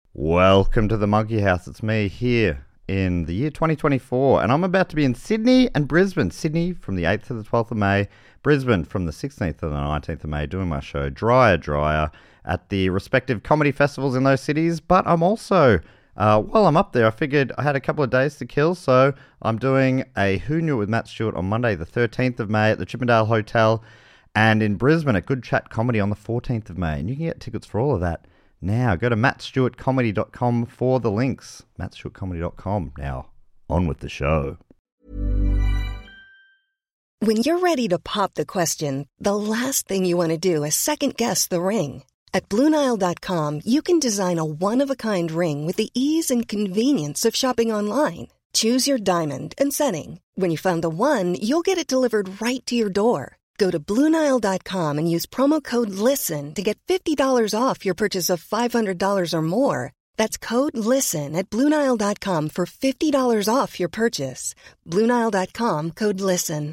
Welcome to the Monkey House. It's me here in the year 2024, and I'm about to be in Sydney and Brisbane. Sydney from the 8th to the 12th of May, Brisbane from the 16th to the 19th of May, doing my show Dryer at the respective comedy festivals in those cities. But I'm also, while I'm up there, I figured I had a couple of days to kill, so I'm doing a Who Knew It with Matt Stewart on Monday, the 13th of May at the Chippendale Hotel, and in Brisbane at Good Chat Comedy on the 14th of May. And you can get tickets for all of that now. Go to mattstewartcomedy.com for the links. mattstewartcomedy.com. Now, on with the show. When you're ready to pop the question, the last thing you want to do is second-guess the ring. At BlueNile.com, you can design a one-of-a-kind ring with the ease and convenience of shopping online. Choose your diamond and setting. When you find the one, you'll get it delivered right to your door. Go to BlueNile.com and use promo code LISTEN to get $50 off your purchase of $500 or more. That's code LISTEN at BlueNile.com for $50 off your purchase. BlueNile.com, code LISTEN.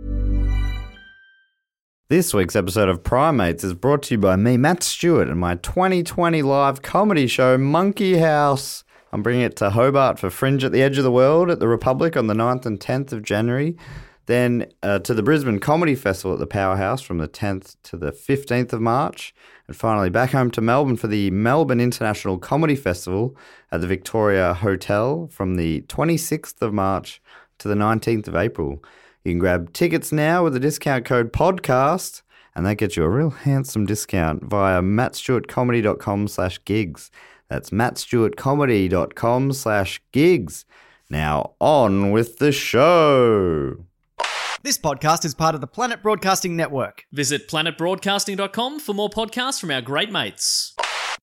This week's episode of Primates is brought to you by me, Matt Stewart, and my 2020 live comedy show, Monkey House. I'm bringing it to Hobart for Fringe at the Edge of the World at the Republic on the 9th and 10th of January. Then to the Brisbane Comedy Festival at the Powerhouse from the 10th to the 15th of March. And finally back home to Melbourne for the Melbourne International Comedy Festival at the Victoria Hotel from the 26th of March to the 19th of April. You can grab tickets now with the discount code PODCAST, and that gets you a real handsome discount via mattstewartcomedy.com/gigs. That's mattstewartcomedy.com/gigs. Now on with the show. This podcast is part of the Planet Broadcasting Network. Visit planetbroadcasting.com for more podcasts from our great mates.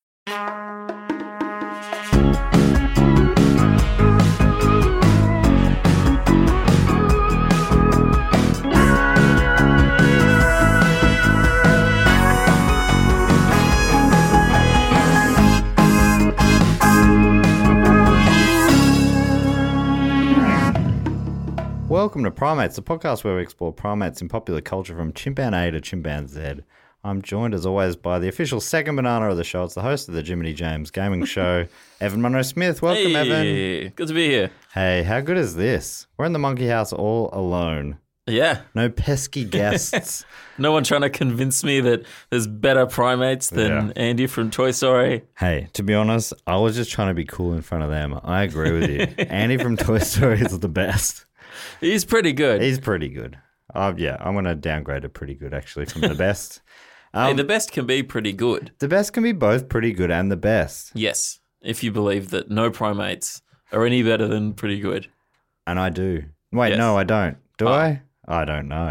Welcome to Primates, the podcast where we explore primates in popular culture from chimpan A to chimpan Z. I'm joined, as always, by the official second banana of the show. It's the host of the Jiminy James Gaming Show, Evan Munro-Smith. Welcome, Hey, Evan. good to be here. Hey, how good is this? We're in the Monkey House all alone. Yeah. No pesky guests. No one trying to convince me that there's better primates than Andy from Toy Story. Hey, to be honest, I was just trying to be cool in front of them. I agree with you. Andy from Toy Story is the best. He's pretty good. He's pretty good. Yeah, I'm going to downgrade it pretty good, actually, from the best. Hey, the best can be pretty good. The best can be both pretty good and the best. Yes, if you believe that no primates are any better than pretty good. And I do. Wait, Yes. no, I don't. Do I? I don't know.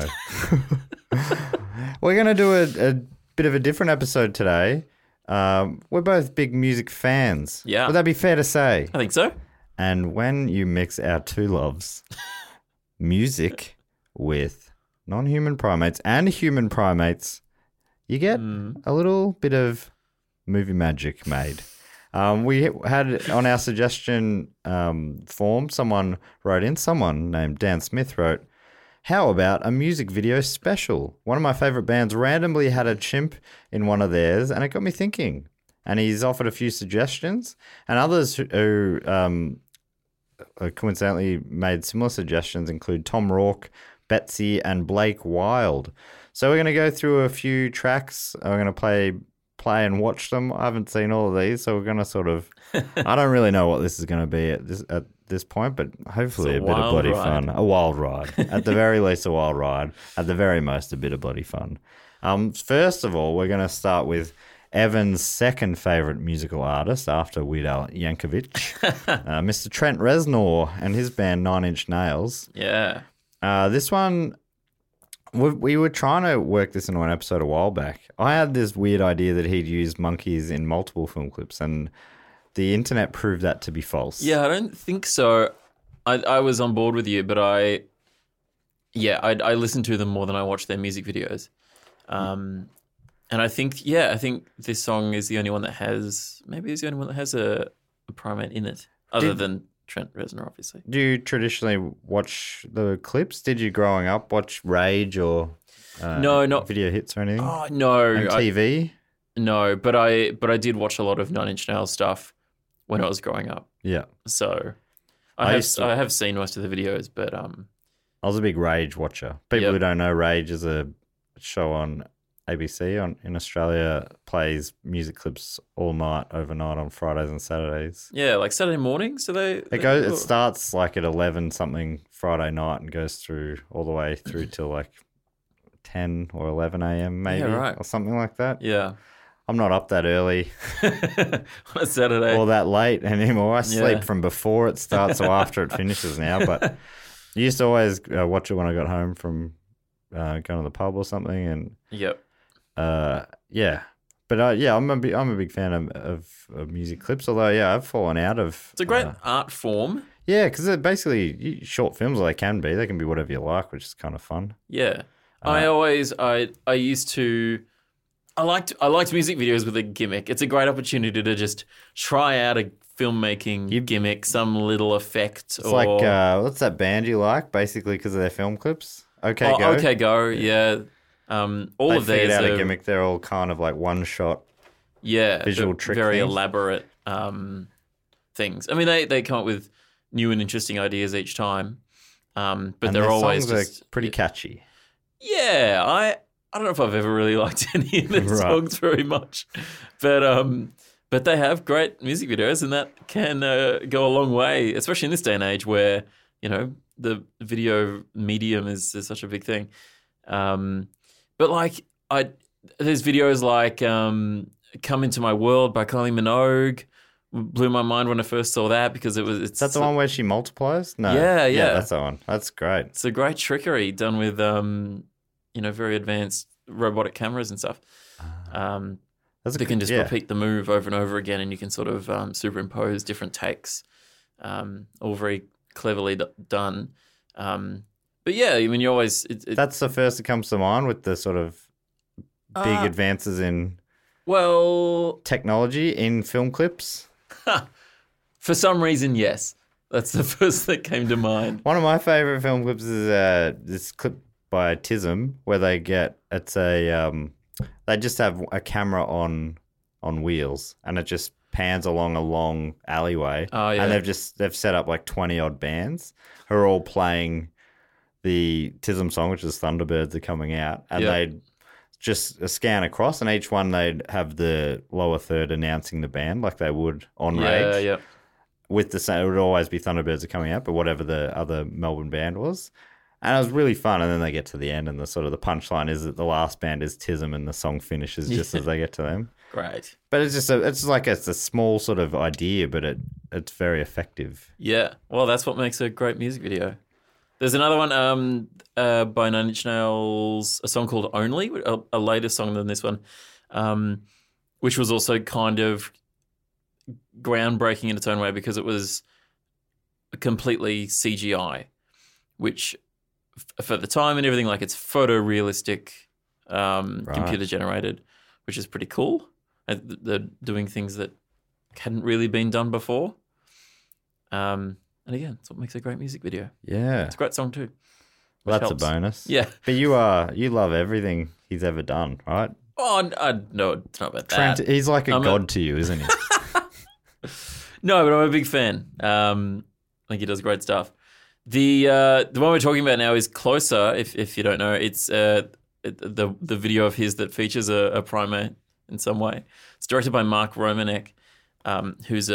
We're going to do a bit of a different episode today. We're both big music fans. Yeah. Would that be fair to say? I think so. And when you mix our two loves, music with non-human primates and human primates, you get a little bit of movie magic made. We had on our suggestion form, someone named Dan Smith wrote, how about a music video special? One of my favorite bands randomly had a chimp in one of theirs, and it got me thinking. And he's offered a few suggestions, and others who coincidentally made similar suggestions include Tom Rourke, Betsy, and Blake Wild. So we're going to go through a few tracks. We're going to play and watch them. I haven't seen all of these, so we're going to sort of... I don't really know what this is going to be at this point, but hopefully a bit of bloody fun. A wild ride. At the very least, a wild ride. At the very most, a bit of bloody fun. First of all, we're going to start with Evan's second favourite musical artist after Weird Al Yankovic, Mr. Trent Reznor and his band Nine Inch Nails. Yeah. This one, we were trying to work this into an episode a while back. I had this weird idea that he'd used monkeys in multiple film clips, and the internet proved that to be false. Yeah, I don't think so. I was on board with you, but I listened to them more than I watched their music videos. And I think this song is the only one that has, a primate in it, other than Trent Reznor, obviously. Do you traditionally watch the clips? Did you growing up watch Rage or no, not video hits or anything? Oh no, MTV? No, but I did watch a lot of Nine Inch Nails stuff when I was growing up. Yeah. So I I used to- have seen most of the videos, but I was a big Rage watcher. People Yep. who don't know, Rage is a show on ABC in Australia, plays music clips all night, overnight on Fridays and Saturdays. yeah, like Saturday mornings, do they? It starts like at 11 something Friday night and goes through all the way through till like 10 or 11 a.m. maybe, right. or something like that. Yeah. I'm not up that early On a Saturday. or that late anymore. I sleep Yeah. from before it starts or after it finishes now. But I used to always watch it when I got home from going to the pub or something. And Yep. yeah. But yeah, I'm a big fan of music clips. Although, yeah, I've fallen out of. It's a great art form. Yeah, because they're basically short films, or they can be. They can be whatever you like, which is kind of fun. Yeah. I used to I liked music videos with a gimmick. It's a great opportunity to just try out a filmmaking gimmick, some little effect. It's like what's that band you like? Basically, because of their film clips. Okay, go. Okay, go. Yeah. All They of figured theirs out a are gimmick. They're all kind of like one shot. yeah, visual they're trick very things. elaborate things. I mean, they come up with new and interesting ideas each time, but And they're their always songs just are pretty catchy. Yeah, I don't know if I've ever really liked any of their Right. songs very much, but they have great music videos, and that can go a long way, especially in this day and age where the video medium is such a big thing. But like there's videos like "Come Into My World" by Kylie Minogue. Blew my mind when I first saw that because it's Is that the one where she multiplies? No. Yeah. that's the one. That's great. It's a great trickery done with very advanced robotic cameras and stuff. That's They can just yeah. repeat the move over and over again, and you can sort of superimpose different takes, all very cleverly done. But yeah, I mean, you always That's the first that comes to mind with the sort of big advances in well, technology in film clips. for some reason, yes, that's the first that came to mind. One of my favorite film clips is this clip by Tism where they just have a camera on wheels and it just pans along a long alleyway. Oh, yeah. And they've set up like 20 odd bands who are all playing the Tism song, which is Thunderbirds are coming out, and Yeah. they'd just scan across, and each one they'd have the lower third announcing the band like they would on Rage. Yeah. With the same, it would always be Thunderbirds are coming out, but whatever the other Melbourne band was. And it was really fun. And then they get to the end, and the punchline is that the last band is Tism, and the song finishes just as they get to them. Great. But it's a small sort of idea, but it's very effective. Yeah. Well, that's what makes a great music video. There's another one by Nine Inch Nails, a song called Only, a later song than this one, which was also kind of groundbreaking in its own way because it was completely CGI, which for the time and everything, like it's photorealistic, computer generated, which is pretty cool. They're doing things that hadn't really been done before. And again, that's what makes a great music video. Yeah. It's a great song too. Well, which that's helps. a bonus. Yeah. But you love everything he's ever done, right? Oh, no, it's not about Trent, that. he's like a I'm god to you, isn't he? No, but I'm a big fan. I think he does great stuff. The one we're talking about now is Closer. If you don't know, it's the video of his that features a primate in some way. It's directed by Mark Romanek, who's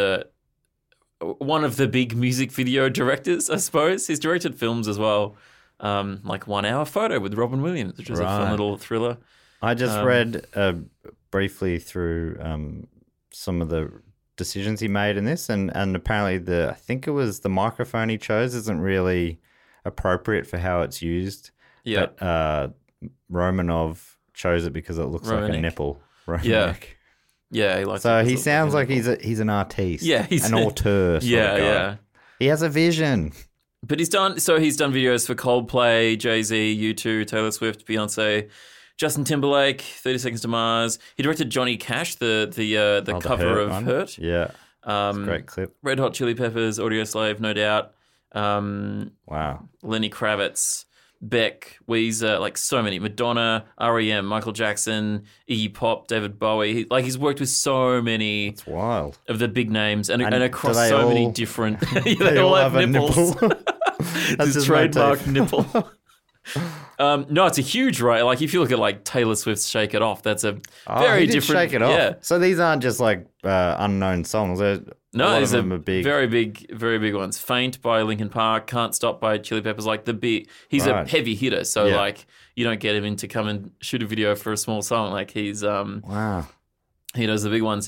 one of the big music video directors, I suppose. He's directed films as well, like 1 Hour Photo with Robin Williams, which is a fun little thriller. I just read briefly through some of the decisions he made in this, and apparently I think it was the microphone he chose isn't really appropriate for how it's used. Yeah. But Romanov chose it because it looks like a Romanek. nipple. Romanek. Yeah. Yeah, he likes So it. he It's sounds like a- he's an artiste. Yeah, he's an auteur. Sort of guy. yeah. He has a vision. But he's done videos for Coldplay, Jay-Z, U2, Taylor Swift, Beyonce, Justin Timberlake, 30 Seconds to Mars. He directed Johnny Cash, the cover of one. Hurt. Yeah. It's a great clip. Red Hot Chili Peppers, Audio Slave, no doubt. Wow. Lenny Kravitz, Beck, Weezer, like so many. Madonna, R.E.M., Michael Jackson, Iggy Pop, David Bowie. He's worked with so many It's wild. of the big names and And across do they so many all- different. they all have a nipples. nipple. It's his trademark nipple. No, it's a huge right. Like if you look at like Taylor Swift's "Shake It Off," that's a very he did different. Shake It Off. Yeah. So these aren't just like unknown songs. A No, lot there's of them are big. very big ones. "Faint" by Linkin Park, "Can't Stop" by Chili Peppers. Like he's a Right. heavy hitter. So Yeah. like you don't get him in to come and shoot a video for a small song. Like he's Wow. he does the big ones.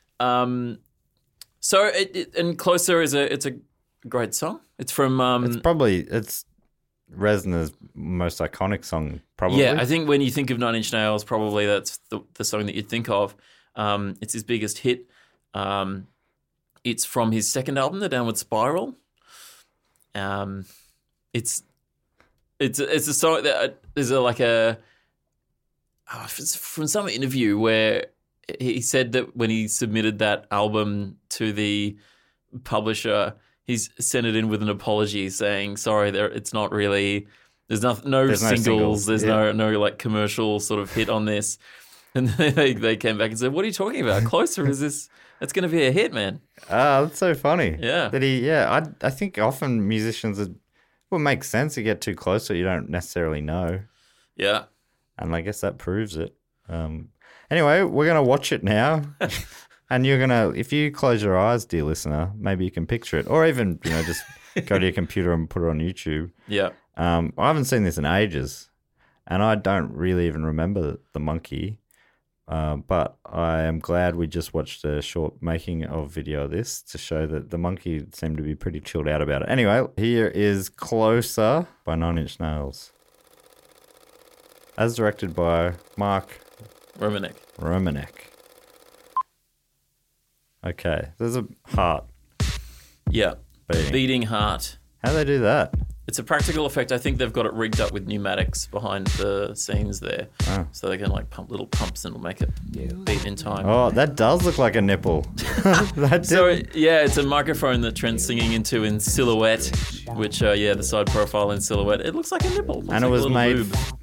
So and "Closer" it's a great song. It's from It's Reznor's most iconic song, probably. Yeah, I think when you think of Nine Inch Nails, probably that's the song that you'd think of. It's his biggest hit. It's from his second album, The Downward Spiral. It's a song that there's it's from some interview where he said that when he submitted that album to the publisher, he's sent it in with an apology saying, sorry, it's not really, there's no singles, there's yeah. no like commercial sort of hit on this. And they came back and said, what are you talking about? Closer, that's going to be a hit, man. That's so funny. Yeah. I think often musicians, it makes sense to get too close to it. You don't necessarily know. Yeah. And I guess that proves it. Anyway, we're going to watch it now. And you're going to, if you close your eyes, dear listener, maybe you can picture it. Or even, just go to your computer and put it on YouTube. Yeah. I haven't seen this in ages. And I don't really even remember the monkey. But I am glad we just watched a short making of video of this to show that the monkey seemed to be pretty chilled out about it. Anyway, here is Closer by Nine Inch Nails. As directed by Mark Romanek. Okay, there's a heart. Yeah. Beating. Beating heart. How do they do that? It's a practical effect. I think they've got it rigged up with pneumatics behind the scenes there. Oh. So they can like pump little pumps and it'll make it beat in time. Oh, that does look like a nipple. It's a microphone that Trent's singing into in Silhouette, which, the side profile in Silhouette, it looks like a nipple. And it was made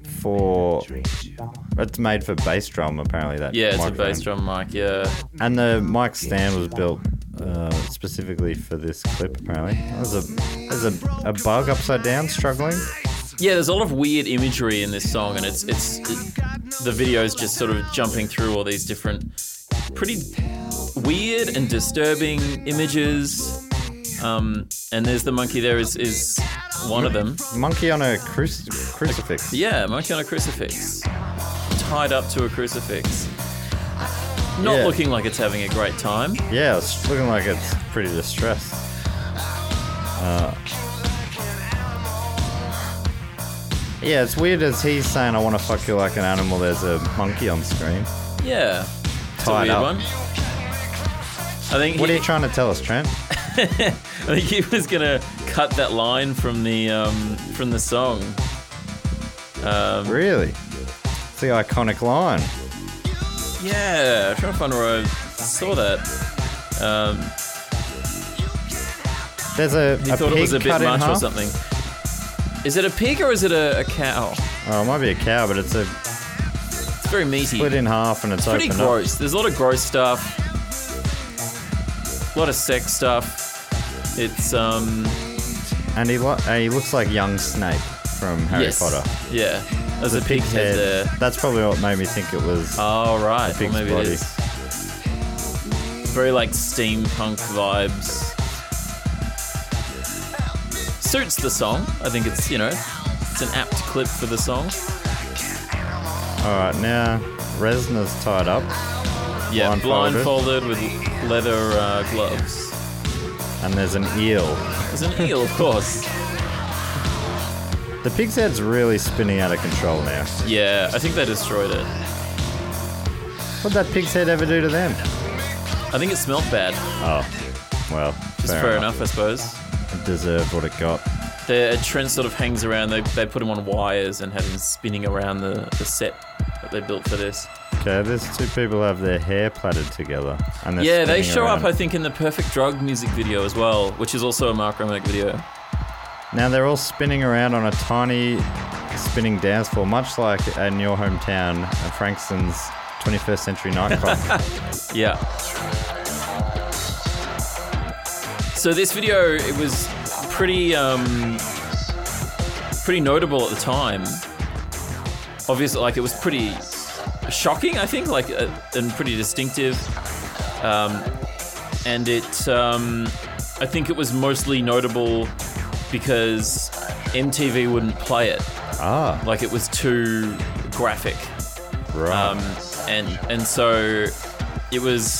it's made for bass drum, apparently. That Yeah, it's microphone. a bass drum mic, yeah. And the mic stand was built specifically for this clip, apparently. There's a bug upside down struggling. Yeah, there's a lot of weird imagery in this song, and the video's just sort of jumping through all these different, pretty weird and disturbing images. And there's the monkey there is one of them. Monkey on a crucifix. Yeah, monkey on a crucifix. Tied up to a crucifix. Not looking like it's having a great time. Yeah, it's looking like it's pretty distressed. Yeah, it's weird as he's saying, I want to fuck you like an animal, there's a monkey on screen. Yeah. It's Tied a weird up. one. I think What are you trying to tell us, Trent? I think he was gonna cut that line from the song. Really? It's the iconic line. Yeah, I'm trying to find where I saw that. There's a He a thought pig it was a bit cut in much or half. something. Is it a pig or is it a cow? Oh, it might be a cow, but it's It's very meaty. split in half and it's Pretty opened up. gross. There's a lot of gross stuff. A lot of sex stuff. It's And he looks like young Snape from Harry yes. Potter. Yeah. There's a pig head there. That's probably what made me think it was. Oh right. pig's Well, maybe body. it is. Very like steampunk vibes. Suits the song. I think it's it's an apt clip for the song. All right, now Reznor's tied up. Yeah, Blindfolded. blindfolded with leather gloves. And there's an eel. There's an eel, of course. The pig's head's really spinning out of control now. Yeah, I think they destroyed it. What'd that pig's head ever do to them? I think it smelled bad. Oh, well, Just fair enough, I suppose. It deserved what it got. Trent sort of hangs around. They put him on wires and have him spinning around the set that they built for this. Okay, there's two people who have their hair plaited together. And Yeah, they spinning show around. up, I think, in the Perfect Drug music video as well, which is also a Mark Romanek video. Now they're all spinning around on a tiny spinning dance floor, much like in your hometown, Frankston's 21st Century Nightclub. Yeah. So this video, it was pretty notable at the time. Obviously, like, it was pretty shocking, I think, like, and pretty distinctive. And it, I think it was mostly notable because MTV wouldn't play it. Ah. Like, it was too graphic. Right. And so it was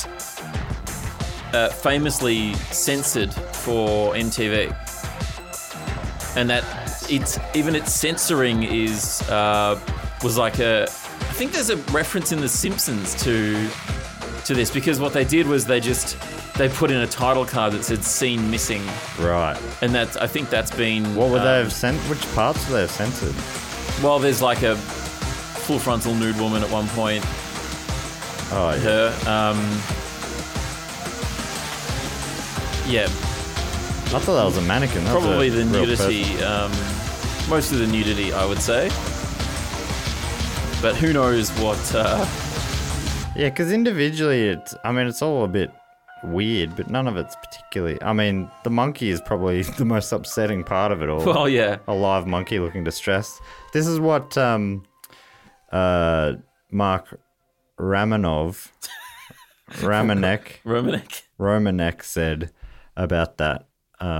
famously censored for MTV. And that its censoring was like I think there's a reference in The Simpsons to this, because what they did was they put in a title card that said "scene missing." Right. And I think that's been... What would they have which parts would they have censored? Well, there's like a full frontal nude woman at one point. Oh, yeah. Her. Yeah. I thought that was a mannequin. That Probably was a the real nudity. person. Most of the nudity, I would say. But who knows what... Yeah, because individually, it's all a bit weird, but none of it's particularly... I mean, the monkey is probably the most upsetting part of it all. Well, yeah. A live monkey looking distressed. This is what Mark Romanek said about that.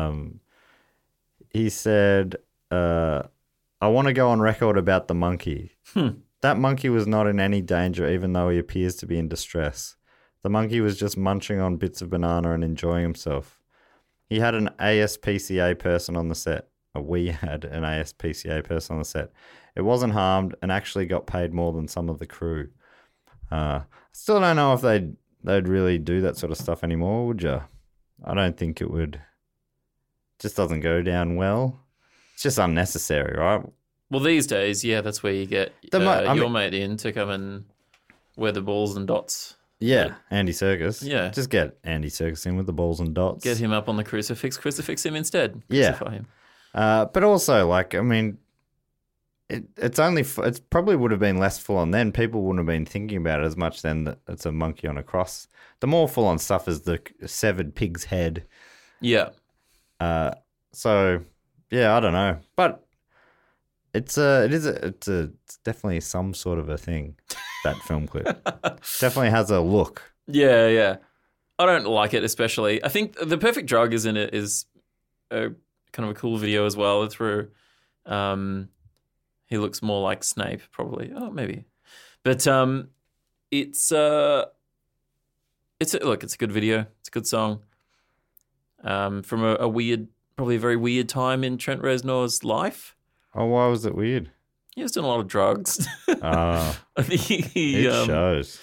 He said, I want to go on record about the monkey. That monkey was not in any danger, even though he appears to be in distress. The monkey was just munching on bits of banana and enjoying himself. He had an ASPCA person on the set. We had an ASPCA person on the set. It wasn't harmed and actually got paid more than some of the crew. Still don't know if they'd really do that sort of stuff anymore, would you? I don't think it would. Just doesn't go down well. It's just unnecessary, right? Well, these days, yeah, that's where you get your mate in to come and wear the balls and dots. Yeah, Andy Serkis. Yeah. Just get Andy Serkis in with the balls and dots. Get him up on the crucifix him instead. Yeah. Crucify him. But also, like, I mean, it probably would have been less full on then. People wouldn't have been thinking about it as much then that it's a monkey on a cross. The more full on stuff is the severed pig's head. Yeah. So, yeah, I don't know. But it's definitely some sort of a thing, that film clip. Definitely has a look. Yeah, yeah. I don't like it especially. I think The Perfect Drug is a kind of a cool video as well. It's where he looks more like Snape, probably. Oh, maybe. But it's a good video. It's a good song. From a weird, probably a very weird time in Trent Reznor's life. Oh, why was it weird? He was doing a lot of drugs. I think it shows.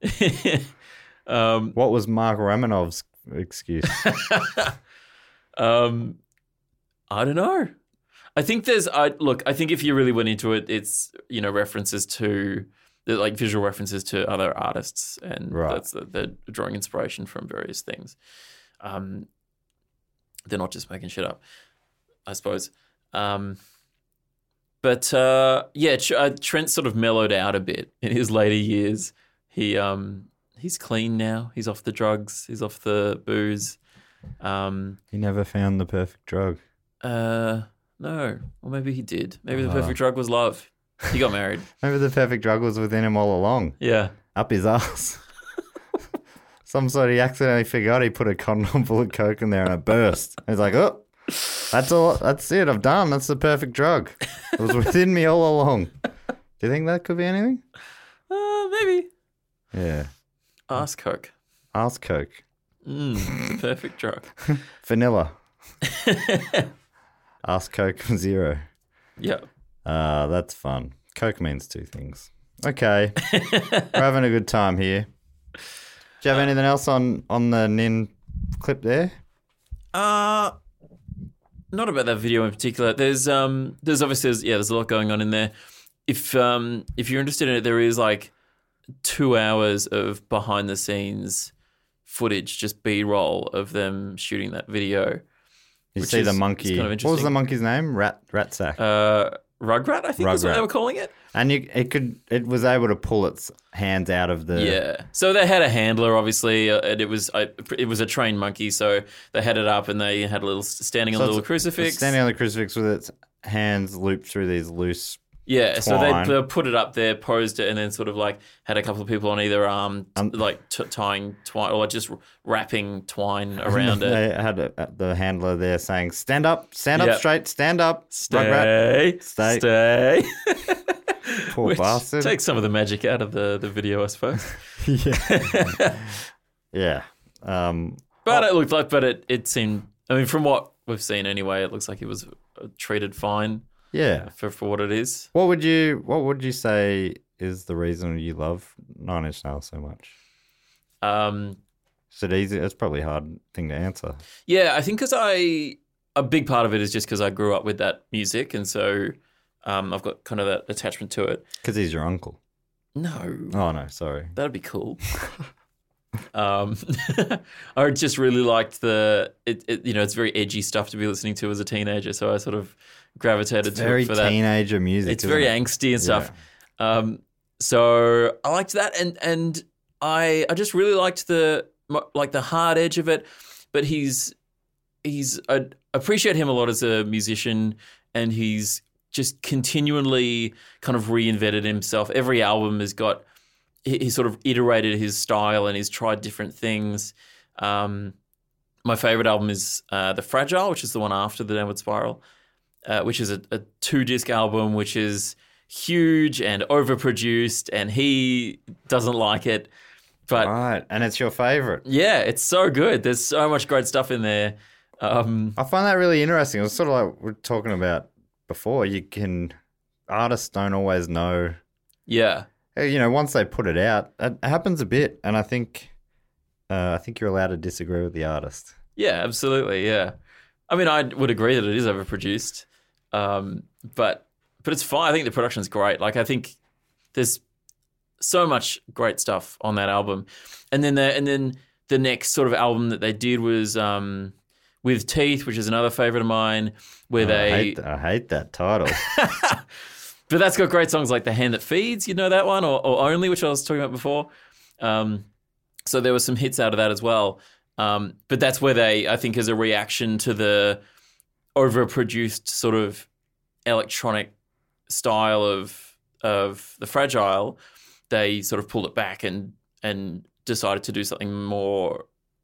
What was Mark Romanov's excuse? I don't know. I think I think if you really went into it, it's, references to, like, visual references to other artists, and that's they're drawing inspiration from various things. They're not just making shit up, I suppose. But Trent sort of mellowed out a bit in his later years. He's clean now. He's off the drugs. He's off the booze. He never found the perfect drug. No. Or maybe he did. Maybe the perfect drug was love. He got married. Maybe the perfect drug was within him all along. Yeah. Up his ass. Some sort he accidentally forgot he put a condom full of coke in there and it burst. He's like, oh, that's all. That's it. I've done. That's the perfect drug. It was within me all along. Do you think that could be anything? Maybe. Yeah. Ass coke. Ass coke. Perfect drug. Vanilla. Ask Coke 0. Yeah. That's fun. Coke means two things. Okay. We're having a good time here. Do you have anything else on the Nin clip there? Not about that video in particular. There's obviously there's a lot going on in there. If you're interested in it, there is like 2 hours of behind the scenes footage, just B-roll of them shooting that video. You see the monkey. Kind of what was the monkey's name? Ratsack. Rugrat, I think is what Rugrat. they were calling it. And it was able to pull its hands out of the. Yeah. So they had a handler, obviously, and it was a trained monkey. So they had it up, and they had a little standing on a little crucifix. Standing on the crucifix with its hands looped through these loose. Yeah. So twine. they put it up there, posed it, and then sort of like had a couple of people on either arm, tying twine or just wrapping twine around it. They had the handler there saying, "Stand up Yep. straight, stand up, Rugrat." Stay. Poor Which bastard. takes some of the magic out of the video, I suppose. Yeah. But it looked like, it seemed, I mean, from what we've seen anyway, it looks like it was treated fine Yeah. for what it is. What would you say is the reason you love Nine Inch Nails so much? Is it easy? It's probably a hard thing to answer. Yeah, I think a big part of it is just because I grew up with that music, and so I've got kind of that attachment to it. Because he's your uncle. No. Oh, no, sorry. That'd be cool. I just really liked it's very edgy stuff to be listening to as a teenager, so I sort of gravitated to Very it for that. teenager music. It's very angsty and stuff. So I liked that, and I just really liked the hard edge of it. But I appreciate him a lot as a musician, and he's just continually kind of reinvented himself. Every album has got, he sort of iterated his style and he's tried different things. My favorite album is The Fragile, which is the one after The Downward Spiral, which is a 2-disc album, which is huge and overproduced, and he doesn't like it. But Right, and it's your favourite. yeah, it's so good. There's so much great stuff in there. I find that really interesting. It was sort of like we we're talking about before. Artists don't always know. Yeah. Once they put it out, it happens a bit, and I think you're allowed to disagree with the artist. Yeah, absolutely. Yeah. I mean, I would agree that it is overproduced. But it's fine. I think the production's great. Like, I think there's so much great stuff on that album. And then the next sort of album that they did was With Teeth, which is another favorite of mine, where I hate that title. But that's got great songs like The Hand That Feeds, you know that one, or Only, which I was talking about before. So there were some hits out of that as well. But that's where they, I think, as a reaction to the overproduced sort of electronic style of The Fragile, they sort of pulled it back and decided to do something more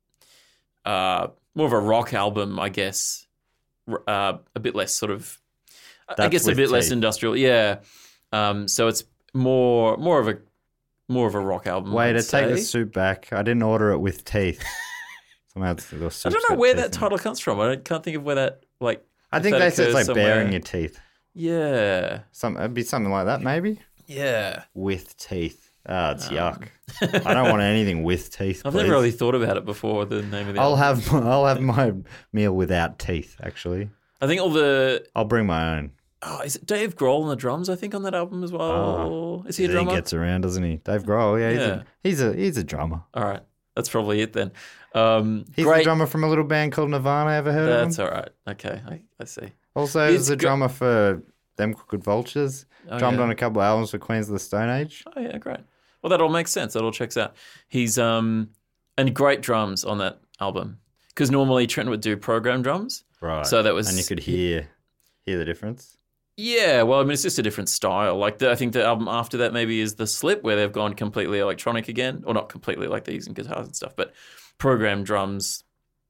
of a rock album, I guess, a bit less sort of, I guess, a bit less industrial. Yeah. So it's more of a rock album. Way I'd to take the say. soup back. I didn't order it with teeth. Somehow I don't know where that title comes from. I can't think of where that, like, I think if they that said it's like occurs baring somewhere. your teeth. Yeah. It'd be something like that, maybe. Yeah. With teeth. It's yuck. I don't want anything with teeth. I've please. never really thought about it before, the name of the I'll album. have my meal without teeth. Actually, I think I'll bring my own. is it Dave Grohl on the drums, I think, on that album as well? Is he a drummer? He gets around, doesn't he? Dave Grohl, Yeah. he's a drummer. All right. That's probably it then. He's great. the drummer from a little band called Nirvana. Ever heard of him? That's all right. Okay. I see. Also, He's he's the go- drummer for Them Crooked Vultures. Oh, Drummed yeah. on a couple of albums for Queens of the Stone Age. Oh, yeah, great. Well, that all makes sense. That all checks out. He's and great drums on that album, because normally Trent would do program drums. Right. So that was, and you could hear the difference. Yeah, well, I mean, it's just a different style. Like, I think the album after that maybe is The Slip, where they've gone completely electronic again, or not completely, like they're using guitars and stuff, but program drums.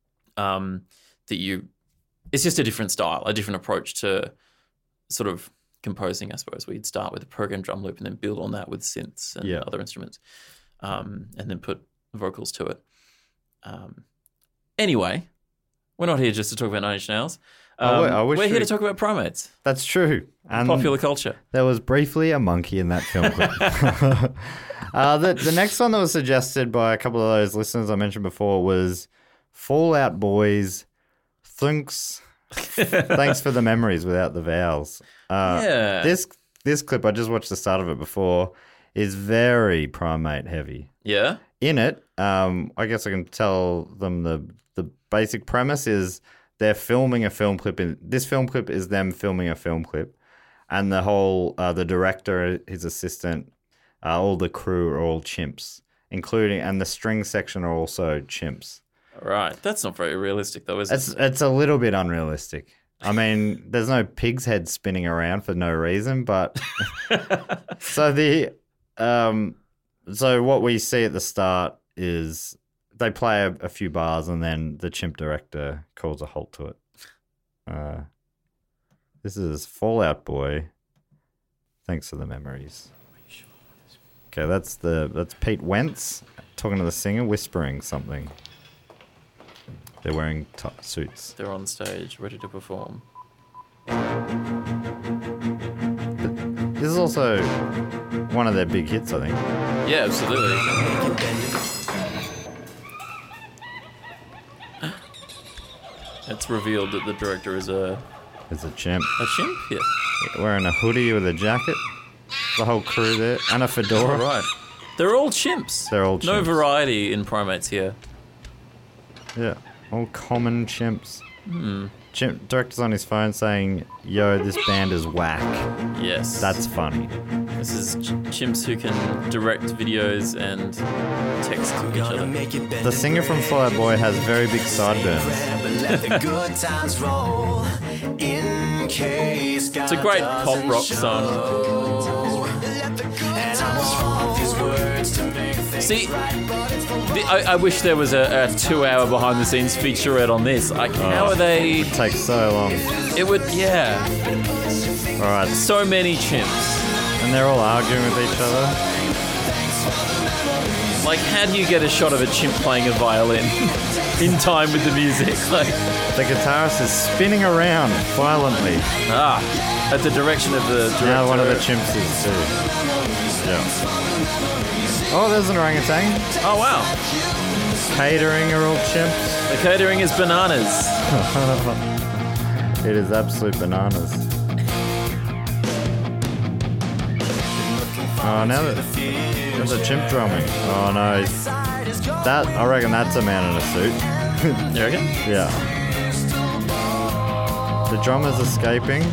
It's just a different style, a different approach to sort of composing, I suppose. We'd start with a program drum loop and then build on that with synths and other instruments, and then put vocals to it. Anyway, we're not here just to talk about Nine Inch Nails. I wish we're here we- to talk about primates, That's true. And popular culture. there was briefly a monkey in that film clip. The next one that was suggested by a couple of those listeners I mentioned before was Fall Out Boys. Thanks for the memories without the vowels. Yeah. This clip, I just watched the start of it before, is very primate heavy. Yeah? In it, I guess I can tell them the basic premise is they're filming a film clip. This film clip is them filming a film clip, and the whole the director, his assistant, all the crew are all chimps, and the string section are also chimps. Right. That's not very realistic, though, is it? It's a little bit unrealistic. I mean, there's no pig's head spinning around for no reason, but so what we see at the start is they play a few bars and then the chimp director calls a halt to it. This is Fall Out Boy. Thanks for the memories. Okay, that's Pete Wentz talking to the singer, whispering something. They're wearing suits. They're on stage, ready to perform. This is also one of their big hits, I think. Yeah, absolutely. It's revealed that the director is a chimp. A chimp? Yeah. Wearing a hoodie with a jacket. The whole crew there. And a fedora. Right. They're all chimps. They're all chimps. No variety in primates here. Yeah. All common chimps. Chimp director's on his phone saying, "Yo, this band is whack." Yes. That's funny. This is chimps who can direct videos and text each other. The singer from Fall Out Boy has very big sideburns. It's a great pop rock song. See, I wish there was a 2-hour behind the scenes featurette on this. How are they? It takes so long. It would, yeah. All right. So many chimps. And they're all arguing with each other. Like, how do you get a shot of a chimp playing a violin in time with the music? Like, the guitarist is spinning around violently. At the direction of the director. Now one of the chimps is too. Yeah. Oh, there's an orangutan. Oh, wow. Catering are all chimps. The catering is bananas. It is absolute bananas. Oh, now there's a chimp drumming. Oh, no. I reckon that's a man in a suit. You reckon? Yeah. The drummer's escaping.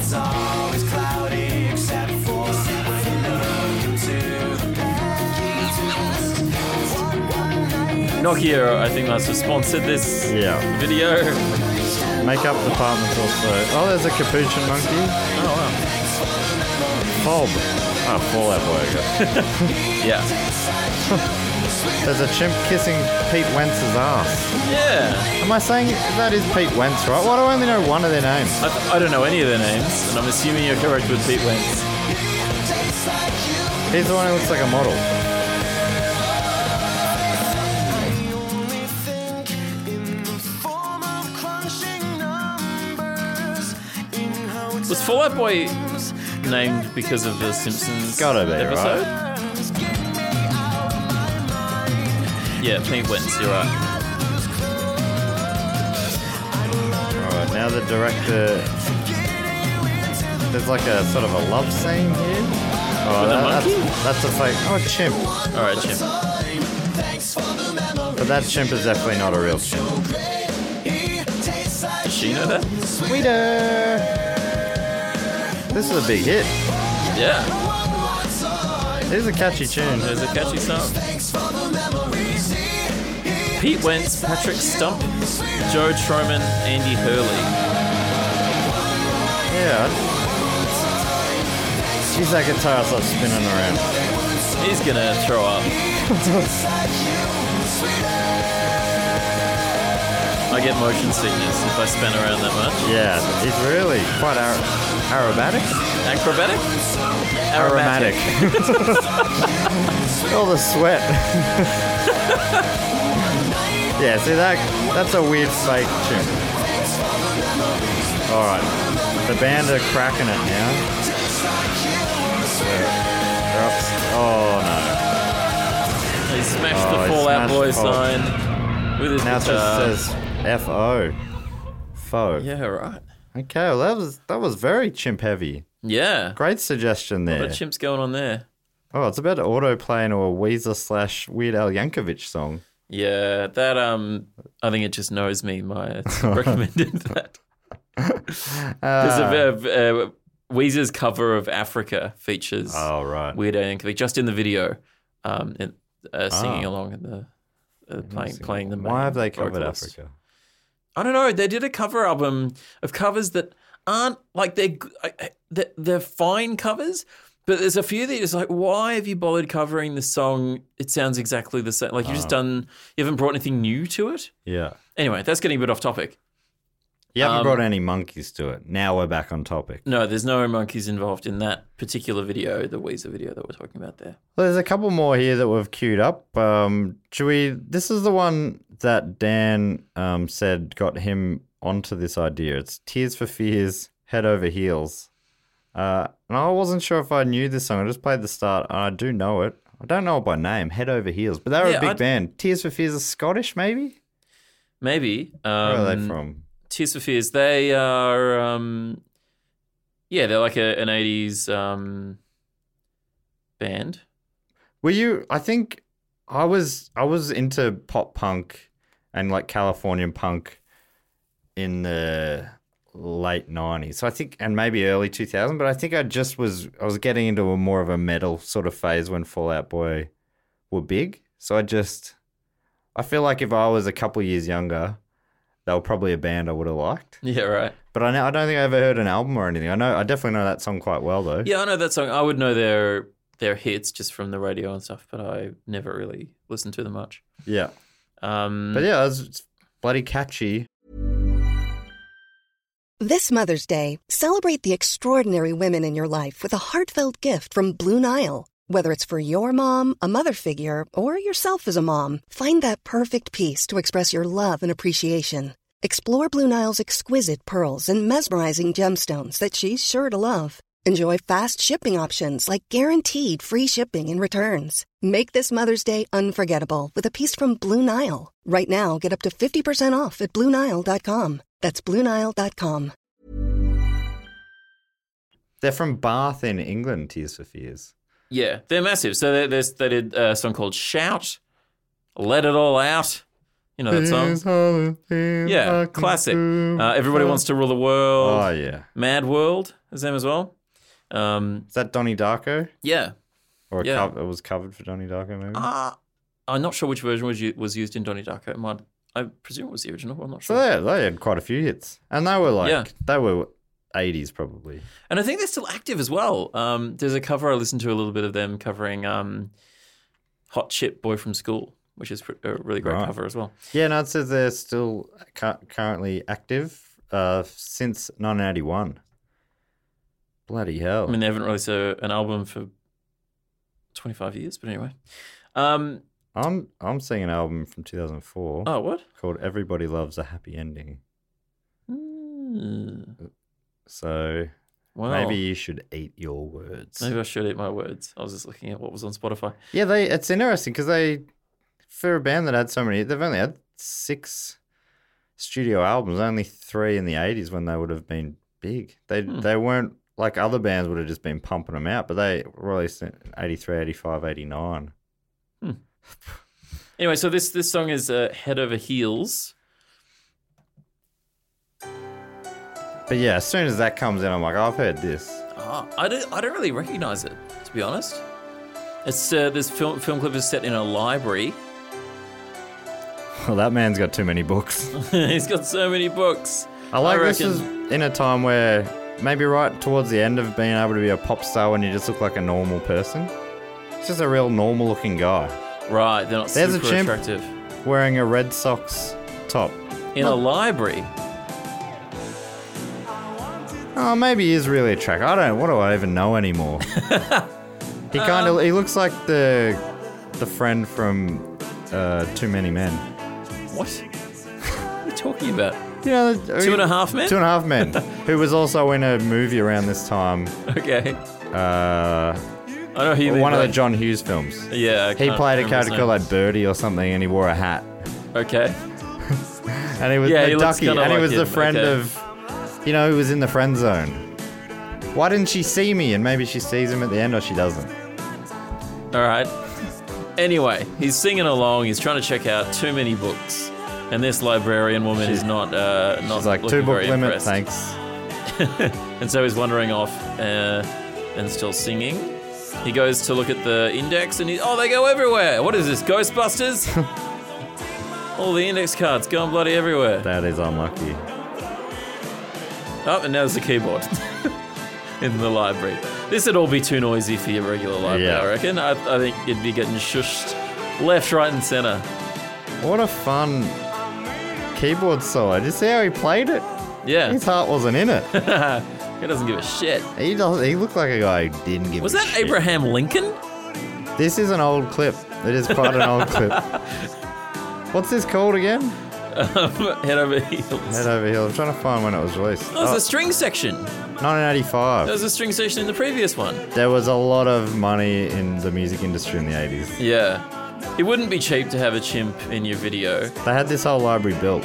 Nokia, I think, must have sponsored this video. Makeup department's also. Oh, there's a capuchin monkey. Oh, wow. Bob. Oh, Fall Out Boy. Yeah. There's a chimp kissing Pete Wentz's ass. Yeah. Am I saying that is Pete Wentz, right? Why do I only know one of their names? I don't know any of their names, and I'm assuming you're correct with Pete Wentz. He's the one who looks like a model. Was Fall Out Boy named because of the Simpsons Gotta be, episode? Right? Yeah, Pete Wentz, you're right. Alright, now the director... There's like a sort of a love scene here. Oh, With a monkey? That's a fake... Oh, a chimp. Alright, chimp. But that chimp is definitely not a real chimp. Does she know that? Sweeter! This is a big hit. Yeah. Here's a catchy tune. There's a catchy song. Pete Wentz, Patrick Stump, Joe Troman, Andy Hurley. Yeah. Jeez, that guitar starts spinning around. He's gonna throw up. I get motion sickness if I spin around that much. Yeah, he's really quite aerobatic. Acrobatic? Aromatic. All the sweat. Yeah, see that's a weird fake tune. Alright. The band are cracking it now. They're up. Oh no. He smashed the he Fall Out smashed Boy the Fall- sign with his Now it guitar. just says F-O. Faux. Yeah, right. Okay, well that was very chimp heavy. Yeah. Great suggestion What there. a chimp's going on there? Oh, it's about to autoplay into a Weezer / Weird Al Yankovic song. Yeah, that I think it just knows me. It's recommended that. Because Weezer's cover of Africa features Oh, right. Weird Al Yankovic just in the video, singing along in the playing the. Why have they covered vocalist. Africa? I don't know. They did a cover album of covers that aren't like they're fine covers, but there's a few that you're just like, why have you bothered covering the song? It sounds exactly the same. Like you haven't brought anything new to it. Yeah. Anyway, that's getting a bit off topic. You haven't brought any monkeys to it. Now we're back on topic. No, there's no monkeys involved in that particular video, the Weezer video that we're talking about there. Well, there's a couple more here that we've queued up. This is the one that Dan said got him onto this idea. It's Tears for Fears, Head Over Heels. And I wasn't sure if I knew this song. I just played the start, and I do know it. I don't know it by name, Head Over Heels, but they're a big band. Tears for Fears are Scottish, maybe? Maybe. Where are they from? Tears for Fears, they are, they're like an 80s band. Were you? I think I was into pop punk and like Californian punk in the late 90s. So I think, and maybe early 2000, but I think I was getting into a more of a metal sort of phase when Fall Out Boy were big. So I feel like if I was a couple years younger, they were probably a band I would have liked. Yeah, right. But I don't think I ever heard an album or anything. I definitely know that song quite well though. Yeah, I know that song. I would know their hits just from the radio and stuff, but I never really listened to them much. Yeah. But yeah, it's bloody catchy. This Mother's Day, celebrate the extraordinary women in your life with a heartfelt gift from Blue Nile. Whether it's for your mom, a mother figure, or yourself as a mom, find that perfect piece to express your love and appreciation. Explore Blue Nile's exquisite pearls and mesmerizing gemstones that she's sure to love. Enjoy fast shipping options like guaranteed free shipping and returns. Make this Mother's Day unforgettable with a piece from Blue Nile. Right now, get up to 50% off at BlueNile.com. That's BlueNile.com. They're from Bath in England, Tears for Fears. Yeah, they're massive. So they did a song called Shout, Let It All Out. You know that song? Yeah, classic. Everybody Wants to Rule the World. Oh, yeah. Mad World is them as well. Is that Donnie Darko? Yeah. Or it was covered for Donnie Darko, maybe? I'm not sure which version was used in Donnie Darko. I presume it was the original. I'm not sure. So they had quite a few hits. And they were they were 80s probably. And I think they're still active as well. There's a cover I listened to a little bit of them covering Hot Chip Boy from School, which is a really great cover as well. Yeah, no, it says they're still currently active since 1981. Bloody hell. I mean, they haven't released an album for 25 years, but anyway. I'm seeing an album from 2004. Oh, what? Called Everybody Loves a Happy Ending. So maybe you should eat your words. Maybe I should eat my words. I was just looking at what was on Spotify. Yeah, it's interesting because for a band that had so many, they've only had 6 studio albums, only 3 in the 80s when they would have been big. They weren't like other bands would have just been pumping them out, but they released in 83, 85, 89. Anyway, so this song is Head Over Heels. But yeah, as soon as that comes in, I'm like, I've heard this. I don't really recognize it, to be honest. It's this film clip is set in a library. Well, that man's got too many books. He's got so many books. I like this is in a time where maybe right towards the end of being able to be a pop star when you just look like a normal person. It's just a real normal looking guy. Right, they're not There's super a chimp attractive. Wearing a Red Sox top. In a library? Oh, maybe he is really attractive. What do I even know anymore? He looks like the friend from Too Many Men. What? What are you talking about? You know, 2.5 Men? 2.5 Men, who was also in a movie around this time. Okay. I know he one of the John Hughes films. Yeah, he played a character called like Birdie or something, and he wore a hat. Okay. And he was he the ducky, and he was the friend okay. of, who was in the friend zone. Why didn't she see me? And maybe she sees him at the end, or she doesn't. All right. Anyway, he's singing along. He's trying to check out too many books, and this librarian woman is not She's like, looking 2 book very limit, impressed. thanks. And so he's wandering off and still singing. He goes to look at the index and they go everywhere. What is this, Ghostbusters? All the index cards going bloody everywhere. That is unlucky. Oh, and there's the keyboard in the library. This would all be too noisy for your regular library, Yeah. I reckon. I think you'd be getting shushed left, right, and centre. What a fun keyboard solo. Did you see how he played it? Yeah. His heart wasn't in it. He doesn't give a shit. He looked like a guy who didn't give Was a that shit. Abraham Lincoln? This is an old clip. It is quite an old clip. What's this called again? Head over heels. Head Over Heels. I'm trying to find when it was released. Oh, there's a string section. 1985. There was a string section in the previous one. There was a lot of money in the music industry in the 80s. Yeah. It wouldn't be cheap to have a chimp in your video. They had this whole library built.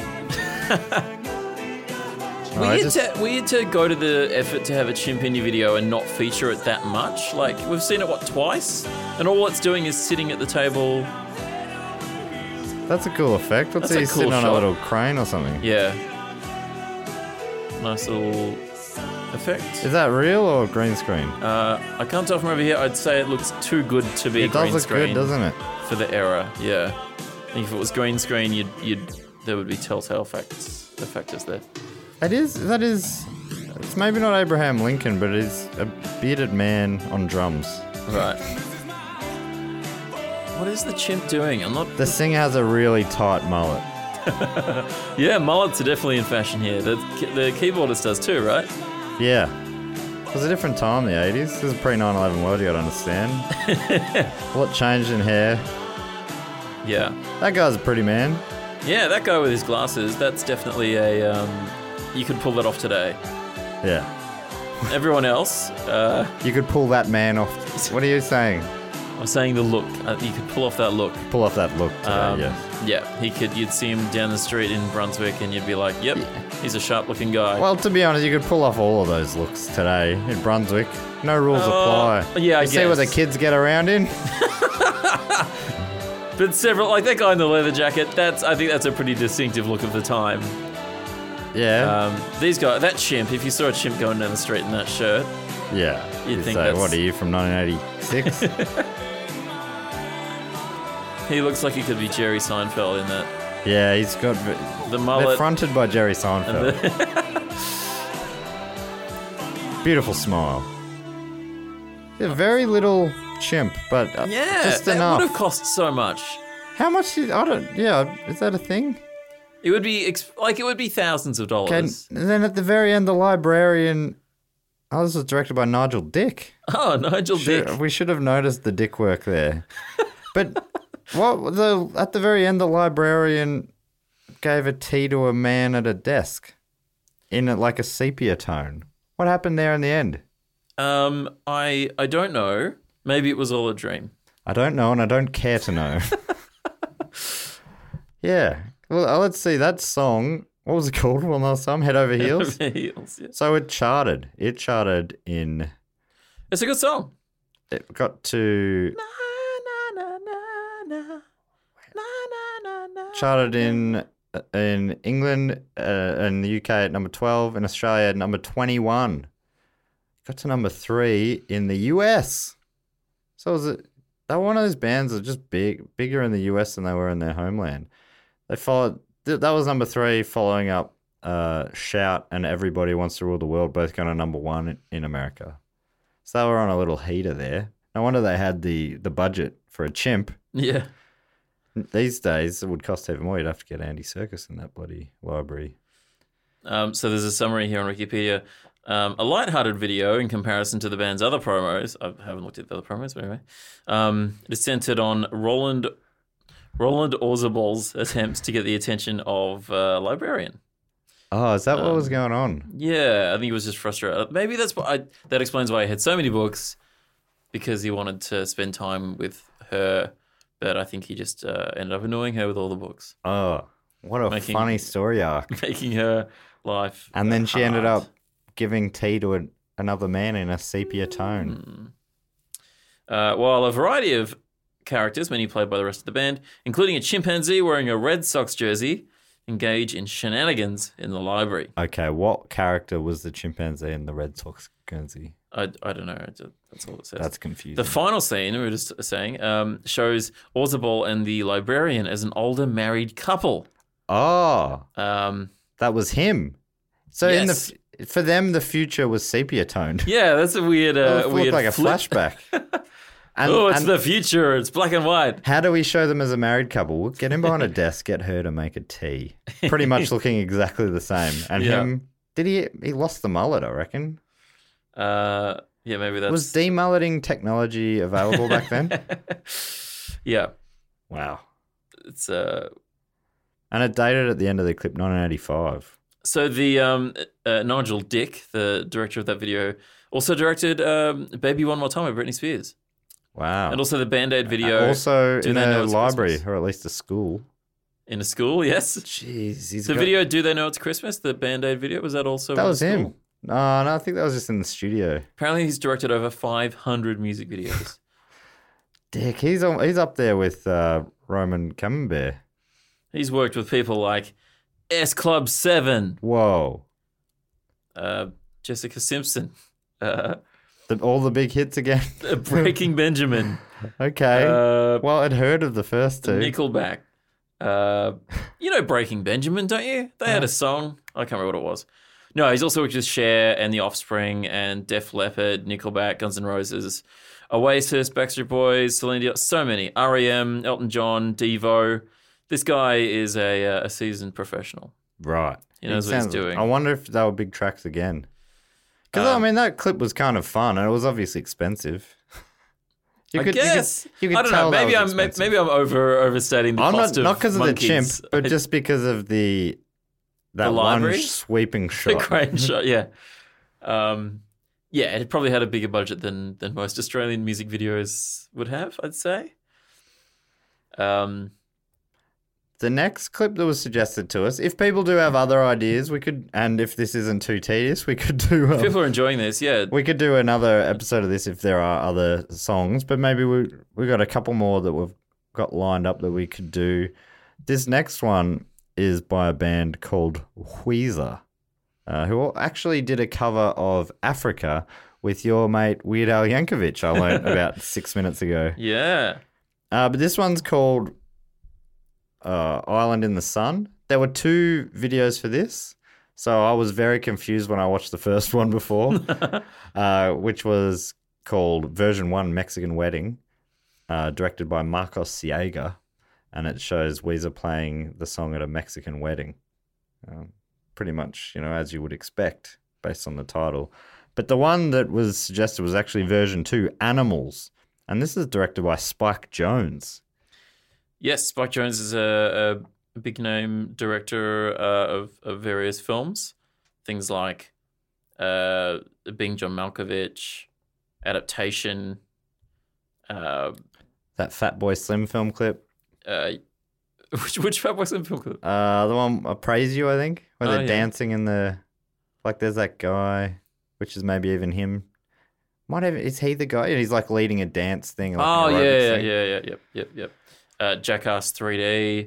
Weird to go to the effort to have a chimp in your video and not feature it that much. Like, we've seen it, twice? And all it's doing is sitting at the table. That's a cool effect. What's That's a he cool sitting on shot. a little crane or something? Yeah. Nice little effect. Is that real or green screen? I can't tell from over here. I'd say it looks too good to be It green does look screen good, doesn't it? for the era. Yeah. I think if it was green screen, there would be telltale factors there. That is. It's maybe not Abraham Lincoln, but it is a bearded man on drums. Right. What is the chimp doing? I'm not. The singer has a really tight mullet. Yeah, mullets are definitely in fashion here. The keyboardist does too, right? Yeah. It was a different time, the 80s. This is a pre-9/11 world, you gotta understand. What changed in hair? Yeah. That guy's a pretty man. Yeah, that guy with his glasses, that's definitely a. You could pull that off today. Yeah. Everyone else, You could pull that man off. What are you saying? I'm saying the look. You could pull off that look. Pull off that look today, yes. Yeah, you'd see him down the street in Brunswick and you'd be like, yep, he's a sharp-looking guy. Well, to be honest, you could pull off all of those looks today in Brunswick. No rules apply. yeah, I you see what the guess. kids get around in? But several, like that guy in the leather jacket, I think that's a pretty distinctive look of the time. Yeah. These guys, that chimp, if you saw a chimp going down the street in that shirt, yeah. you'd You think say, that's- what are you, from 1986? he looks like he could be Jerry Seinfeld in that. Yeah, he's got... The They're mullet. fronted by Jerry Seinfeld. Beautiful smile. Yeah, very little chimp, but Yeah, just that enough. would have cost so much. How much did... I don't... Yeah, is that a thing? It would be it would be thousands of Okay, dollars. and then at the very end, the librarian... Oh, this was directed by Nigel Dick. Oh, Nigel Dick. We should have noticed the dick work there. But at the very end, the librarian gave a tea to a man at a desk in like a sepia tone. What happened there in the end? I don't know. Maybe it was all a dream. I don't know, and I don't care to know. Yeah. Well, let's see. That song, what was it called one last time? Head Over Heels? Heels, yeah. So it charted. It charted in... It's a good song. It got to... Charted in England and the UK at number 12, in Australia at number 21. Got to number 3 in the US. So they were one of those bands that are just bigger in the US than they were in their homeland. They followed. That was number 3, following up Shout and Everybody Wants to Rule the World, both going to number 1 in America. So they were on a little heater there. No wonder they had the budget for a chimp. Yeah. These days, it would cost even more. You'd have to get Andy Serkis in that bloody library. So there's a summary here on Wikipedia. A lighthearted video in comparison to the band's other promos. I haven't looked at the other promos, but anyway. It is centered on Roland Orzabals' attempts to get the attention of Librarian. Oh, is that what was going on? Yeah, I think he was just frustrated. Maybe that explains why he had so many books, because he wanted to spend time with her, but I think he just ended up annoying her with all the books, Oh, what a funny story arc. making her life And then she ended hard. up giving tea to another man in a sepia tone. While a variety of characters, many played by the rest of the band, including a chimpanzee wearing a Red Sox jersey, engage in shenanigans in the library. Okay, what character was the chimpanzee in the Red Sox Guernsey? I don't know. That's all it says. That's confusing. The final scene, we were just saying, shows Orzabal and the librarian as an older married couple. Oh, Um, that was him. So Yes. for them, the future was sepia toned. yeah, that's a weird, It looked weird like a flip. flashback. It's the future. It's black and white. How do we show them as a married couple? We'll get him behind a desk, get her to make a tea. Pretty much looking exactly the same. And Yeah. him, he lost the mullet, I reckon. Yeah, maybe that's... Was demulleting technology available back then? yeah, Wow. it's... And it dated at the end of the clip, 1985. So the Nigel Dick, the director of that video, also directed "Baby One More Time" by Britney Spears, Wow. and also the Band-Aid video. Also Do in They Know a It's library, Christmas? or at least a school. In a school. Yes, Jeez. He's the got- video "Do They Know It's Christmas?" The Band-Aid video, was that also? That in a was him. school? No, I think that was just in the studio. Apparently, he's directed over 500 music videos. Dick, he's up there with Roman Camembert. He's worked with people like S Club 7, Whoa. Jessica Simpson, All the big hits again. Breaking Benjamin, Okay. Well, I'd heard of the first two. Nickelback. You know Breaking Benjamin, don't you? They had a song. I can't remember what it was. No, he's also worked with Cher and The Offspring and Def Leppard, Nickelback, Guns N' Roses, Oasis, Backstreet Boys, Celine Dion, so many. R.E.M., Elton John, Devo. This guy is a seasoned professional. Right. He knows what he's doing. I wonder if they were big tracks again. Because, I mean, that clip was kind of fun and it was obviously expensive. I guess. You could I don't tell know. that was expensive. Maybe I'm overstating the I'm cost not of because of the chimp, monkeys. but just because of that one library? sweeping the shot. crane shot. Yeah. Yeah, it probably had a bigger budget than most Australian music videos would have, I'd say. The next clip that was suggested to us, if people do have other ideas, we could, and if this isn't too tedious, we could do. People are enjoying this, yeah. We could do another episode of this if there are other songs, but maybe we got a couple more that we've got lined up that we could do. This next one is by a band called Weezer, who actually did a cover of Africa with your mate Weird Al Yankovic, I learned about 6 minutes ago. Yeah. But this one's called Island in the Sun. There were 2 videos for this, so I was very confused when I watched the first one before, which was called Version 1 Mexican Wedding, directed by Marcos Siega, and it shows Weezer playing the song at a Mexican wedding. Pretty much, as you would expect based on the title. But the one that was suggested was actually Version 2 Animals, and this is directed by Spike Jonze. Yes, Spike Jonze is a big name director of various films. Things like Being John Malkovich, Adaptation. That Fatboy Slim film clip. Which Fatboy Slim film clip? The one I Praise You, I think, where they're yeah. dancing in the, like there's that guy, which is maybe even him. Is he the guy? He's like leading a dance thing. Like Oh an aerobics yeah, thing. yep. Jackass 3D.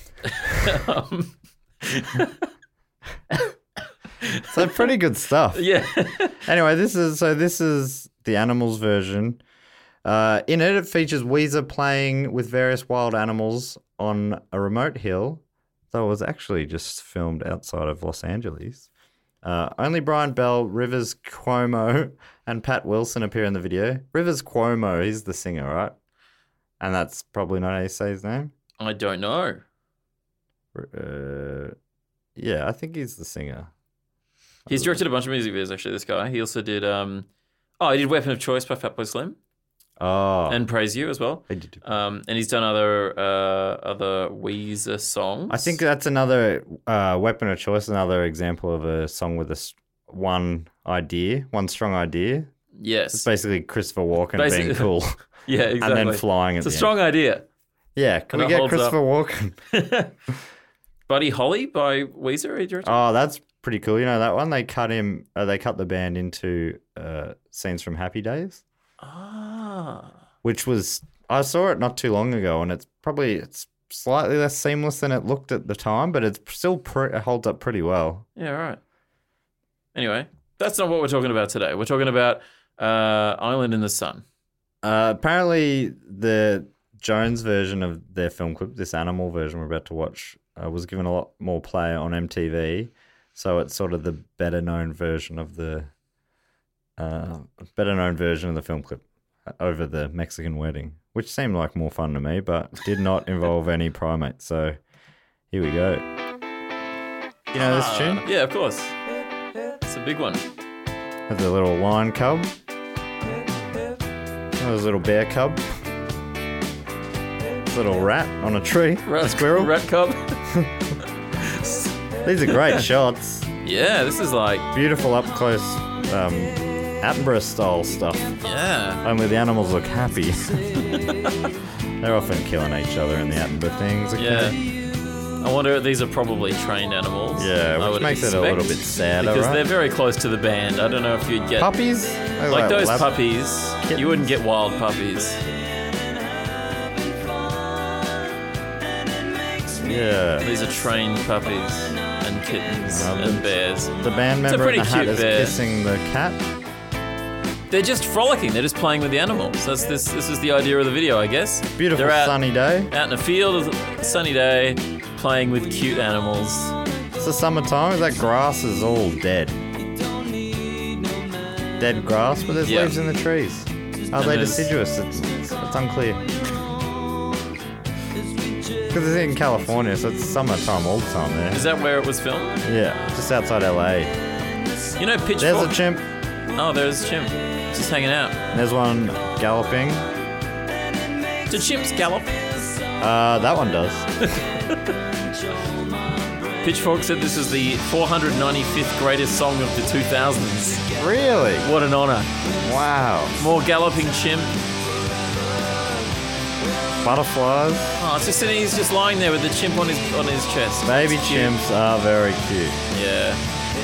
So pretty good stuff. Yeah. Anyway, this is the Animals version. In it features Weezer playing with various wild animals on a remote hill, though it was actually just filmed outside of Los Angeles. Only Brian Bell, Rivers Cuomo, and Pat Wilson appear in the video. Rivers Cuomo, he's the singer, right? And that's probably not how you say his name. I don't know. Yeah, I think he's the singer. He's directed a bunch of music videos, actually, this guy. He also did he did Weapon of Choice by Fatboy Slim. Oh. And Praise You as well. He did. And he's done other Weezer songs. I think that's another Weapon of Choice, another example of a song with one strong idea. Yes. It's basically Christopher Walken being cool. Yeah, exactly. And then flying at It's a the strong idea. end. Yeah, can And we it get holds Christopher Walken? Buddy Holly by Weezer, he directed. Oh, that's pretty cool. You know that one? They cut the band into scenes from Happy Days. Ah. Which was, I saw it not too long ago, and it's slightly less seamless than it looked at the time, but it's still it holds up pretty well. Yeah, right. Anyway, that's not what we're talking about today. We're talking about Island in the Sun. Apparently, the Jones version of their film clip, this animal version we're about to watch, was given a lot more play on MTV. So it's sort of the better known version of the film clip over the Mexican wedding, which seemed like more fun to me, but did not involve any primates. So here we go. You know this tune? Yeah, of course. It's a big one. Has a little lion cub. There's a little bear cub. Little rat on a tree. Squirrel. Rat cub. These are great shots. Yeah, this is like... Beautiful up close Attenborough style stuff. Yeah. Only the animals look happy. They're often killing each other in the Attenborough things. Okay? Yeah. I wonder, these are probably trained animals. Yeah, which makes it a little bit sadder, because right? they're very close to the band. I don't know if you'd get... Puppies? Like those puppies, kittens. you wouldn't get wild puppies. Yeah. These are trained puppies and kittens and bears. The band It's a member in pretty the hat cute is bear. kissing the cat. They're just frolicking. They're just playing with the animals. This is the idea of the video, I guess. Beautiful They're out, sunny day. out in a field, sunny day, playing with cute animals. It's the summertime. That grass is all dead. Dead grass, but there's Yeah. leaves in the trees. Are And they there's- deciduous? It's unclear. Because it's in California, so it's summertime all the time there. Is that where it was filmed? Yeah, just outside LA. You know, There's Pitchfork. a chimp. Oh, there's Chimp. Just hanging out. There's one galloping. Do chimps gallop? That one does. Pitchfork said this is the 495th greatest song of the 2000s. Really? What an honour. Wow. More galloping chimp. Butterflies. Oh, it's just he's just lying there with the chimp on his chest. Baby It's cute. chimps are very cute. Yeah.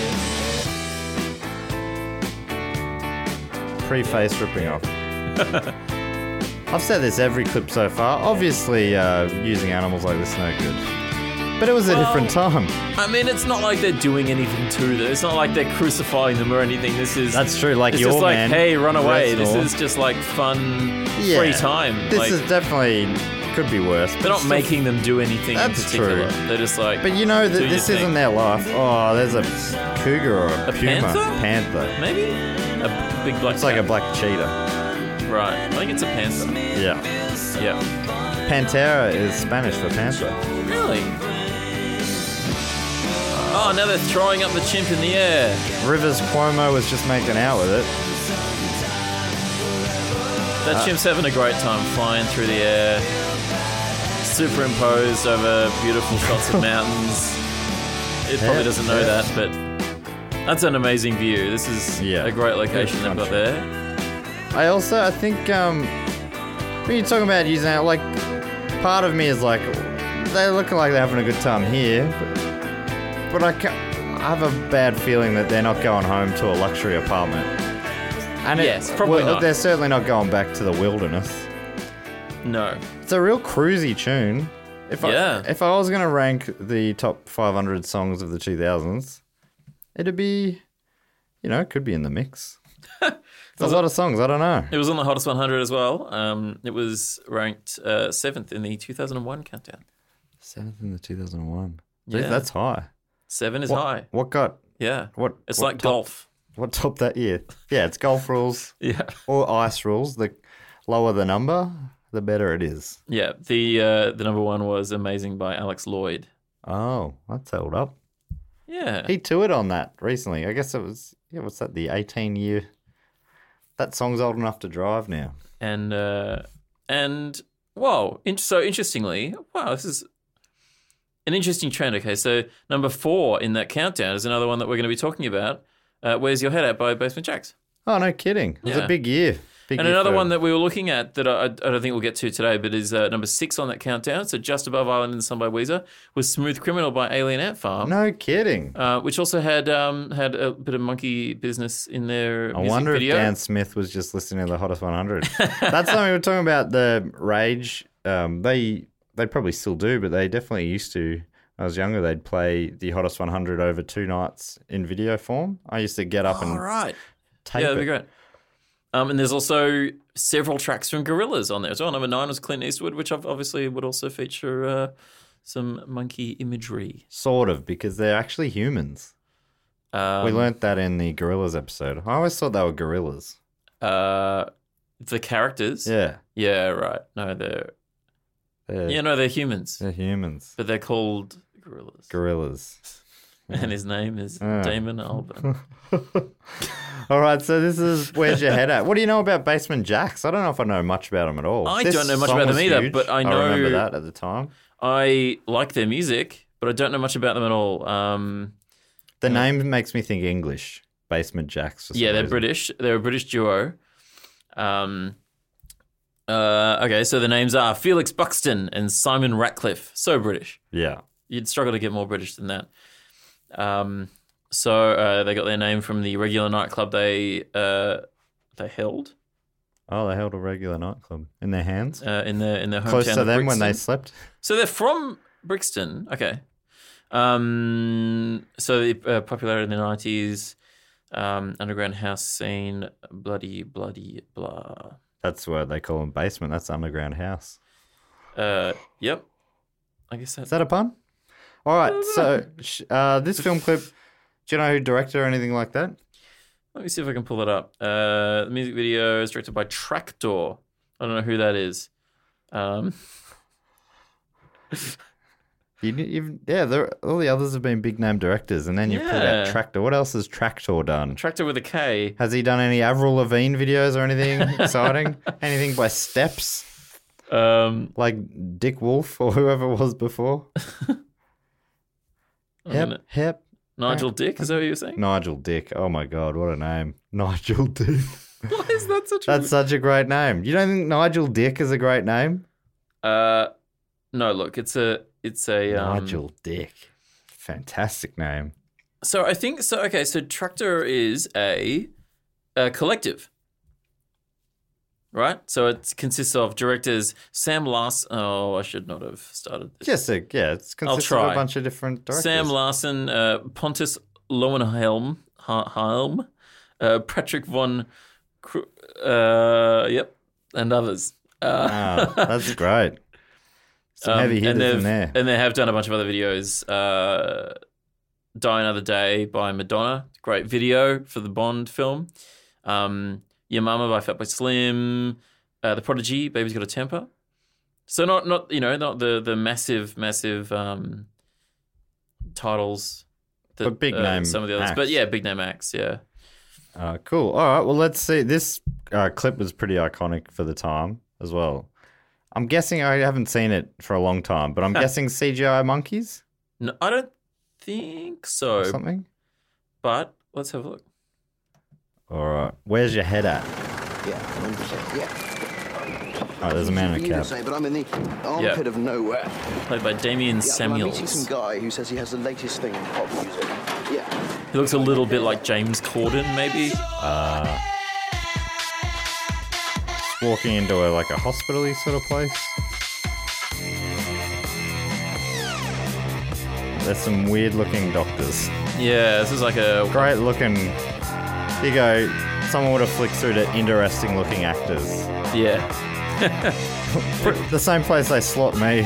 Pre-face ripping off. I've said this every clip so far. Obviously, using animals like this is no good. But it was a different time. I mean, it's not like they're doing anything to them. It's not like they're crucifying them or anything. This is... That's true. Like It's your just like, man, hey, run away. Red This Storm. is just like fun, Yeah. free time. This Like, is definitely could be worse. they're not making them do anything in That's particular. true. They're just like... But you know do that your this thing. isn't their life. Oh, there's a cougar or a puma. panther? Maybe? A big black It's like a cat. black cheetah. Right. I think it's a panther. Yeah. Yeah. Pantera is Spanish for panther. Really? Oh, now they're throwing up the chimp in the air. Rivers Cuomo was just making out with it. That chimp's having a great time flying through the air, superimposed over beautiful shots of mountains. It probably doesn't know that, but that's an amazing view. This is a great location they've got there. I think when you're talking about using it, like, part of me is like, they're looking like they're having a good time here, but I have a bad feeling that they're not going home to a luxury apartment. And Yes, probably not. They're certainly not going back to the wilderness. No. It's a real cruisy tune. If I was going to rank the top 500 songs of the 2000s, it'd be, it could be in the mix. There's a lot of songs, I don't know. It was on the Hottest 100 as well. It was ranked 7th in the 2001 countdown. 7th in the 2001. Yeah. That's high. 7 is What- high. What got? Yeah. It's like golf. What topped that year? Yeah, it's golf rules Yeah. or ice rules. The lower the number, the better it is. Yeah. The number one was Amazing by Alex Lloyd. Oh, that's held up. Yeah. He toured on that recently. I guess it was, what's that, the 18-year? That song's old enough to drive now. And whoa, so interestingly, wow, this is an interesting trend. Okay, so number 4 in that countdown is another one that we're going to be talking about. Where's Your Head At by Basement Jaxx. Oh, no kidding. It was Yeah. a big year. And another one that we were looking at that I don't think we'll get to today, but is number 6 on that countdown, so just above Island in the Sun by Weezer, was Smooth Criminal by Alien Ant Farm. No kidding. Which also had a bit of monkey business in their I music wonder video. if Dan Smith was just listening to the Hottest 100. That's something we were talking about, the Rage. They they probably still do, but they definitely used to. When I was younger, they'd play the Hottest 100 over 2 nights in video form. I used to get up and tape that'd it. be great. And there's also several tracks from Gorillaz on there as well. Number 9 was Clint Eastwood, which obviously would also feature some monkey imagery. Sort of, because they're actually humans. We learnt that in the Gorillaz episode. I always thought they were gorillas. The characters? Yeah. Yeah, right. No, they're humans. They're humans. But they're called gorillas. Gorillas. And his name is Damon Albarn. All right, so this is Where's Your Head At? What do you know about Basement Jacks? I don't know if I know much about them at all. I This don't know much song about them was either, huge. but I know- I remember that at the time. I like their music, but I don't know much about them at all. The name makes me think English. Basement Jacks. For some Yeah, they're reason. British. They're a British duo. Okay, so the names are Felix Buxton and Simon Ratcliffe. So British. Yeah. You'd struggle to get more British than that. So they got their name from the regular nightclub they held Oh, they held a regular nightclub in their hands. in their hometown. Close to of them when they Brixton. slept. So they're from Brixton. Okay. So the popularity in the 90s, underground house scene, bloody blah. That's what they call them, basement. That's underground house. Yep. I guess Is that's that a pun? All right, so this film clip, do you know who directed or anything like that? Let me see if I can pull it up. The music video is directed by Tractor. I don't know who that is. All the others have been big name directors, and then you pulled out Yeah. Tractor. What else has Tractor done? Tractor with a K. Has he done any Avril Lavigne videos or anything exciting? Anything by Steps? Like Dick Wolf or whoever it was before? Hep. Nigel Dick, is that what you were saying? Nigel Dick. Oh my God, what a name. Nigel Dick. Why is that such That's such a great name. You don't think Nigel Dick is a great name? No, look, it's a Nigel Dick. Fantastic name. So I think so. Okay, so Tractor is a collective, right? So it consists of directors Sam Larson. Oh, I should not have started this. It's consists of try. a bunch of different directors. Sam Larson, Pontus Lowenhelm, Patrick von, and others. That's great. Some heavy hitters in there. And they have done a bunch of other videos. Die Another Day by Madonna. Great video for the Bond film. Your Mama by Fatboy Slim. The Prodigy, Baby's Got a Temper. So not the massive titles that But big name some of the others. acts. But yeah, big name acts, yeah. Cool. All right. Well, let's see. This clip was pretty iconic for the time as well. I'm guessing, I haven't seen it for a long time, but I'm guessing CGI monkeys No, I don't think so. or something. But let's have a look. All right. Where's your head at? Yeah, 100%. Yeah. Oh, there's a man in a You can cap. say, but I'm in the armpit of nowhere. Played by Damien Yeah, I'm meeting Samuels. some guy who says he has the latest thing in pop music. Yeah. He looks a little bit like James Corden, maybe. Walking into a hospital-y sort of place. There's some weird-looking doctors. Yeah, this is like a Great-looking. Here you go. Someone would have flicked through to interesting-looking actors. yeah. The same place they slot me.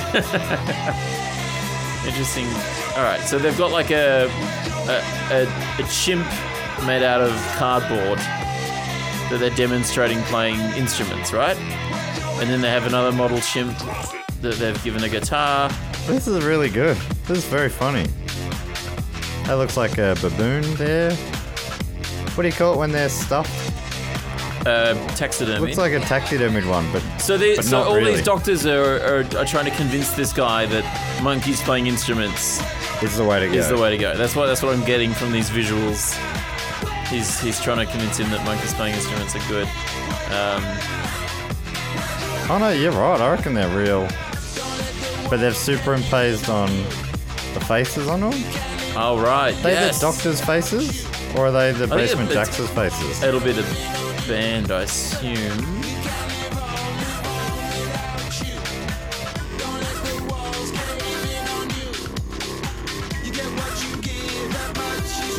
Interesting. All right, so they've got like a chimp made out of cardboard that they're demonstrating playing instruments, right? And then they have another model chimp that they've given a guitar. This is really good. This is very funny. That looks like a baboon there. What do you call it when they're stuffed? Taxidermy. Looks like a taxidermied one, but So but not all really. these doctors are trying to convince this guy that monkeys playing instruments Is the way to go. is the way to go. That's what I'm getting from these visuals. He's trying to convince him that monkeys playing instruments are good. Oh no, you're right. I reckon they're real. But they've superimposed on the faces on them? Oh right, Are they yes. the doctors' faces? Or are they the think Basement it's- Jacks' faces? It'll be the band, I assume.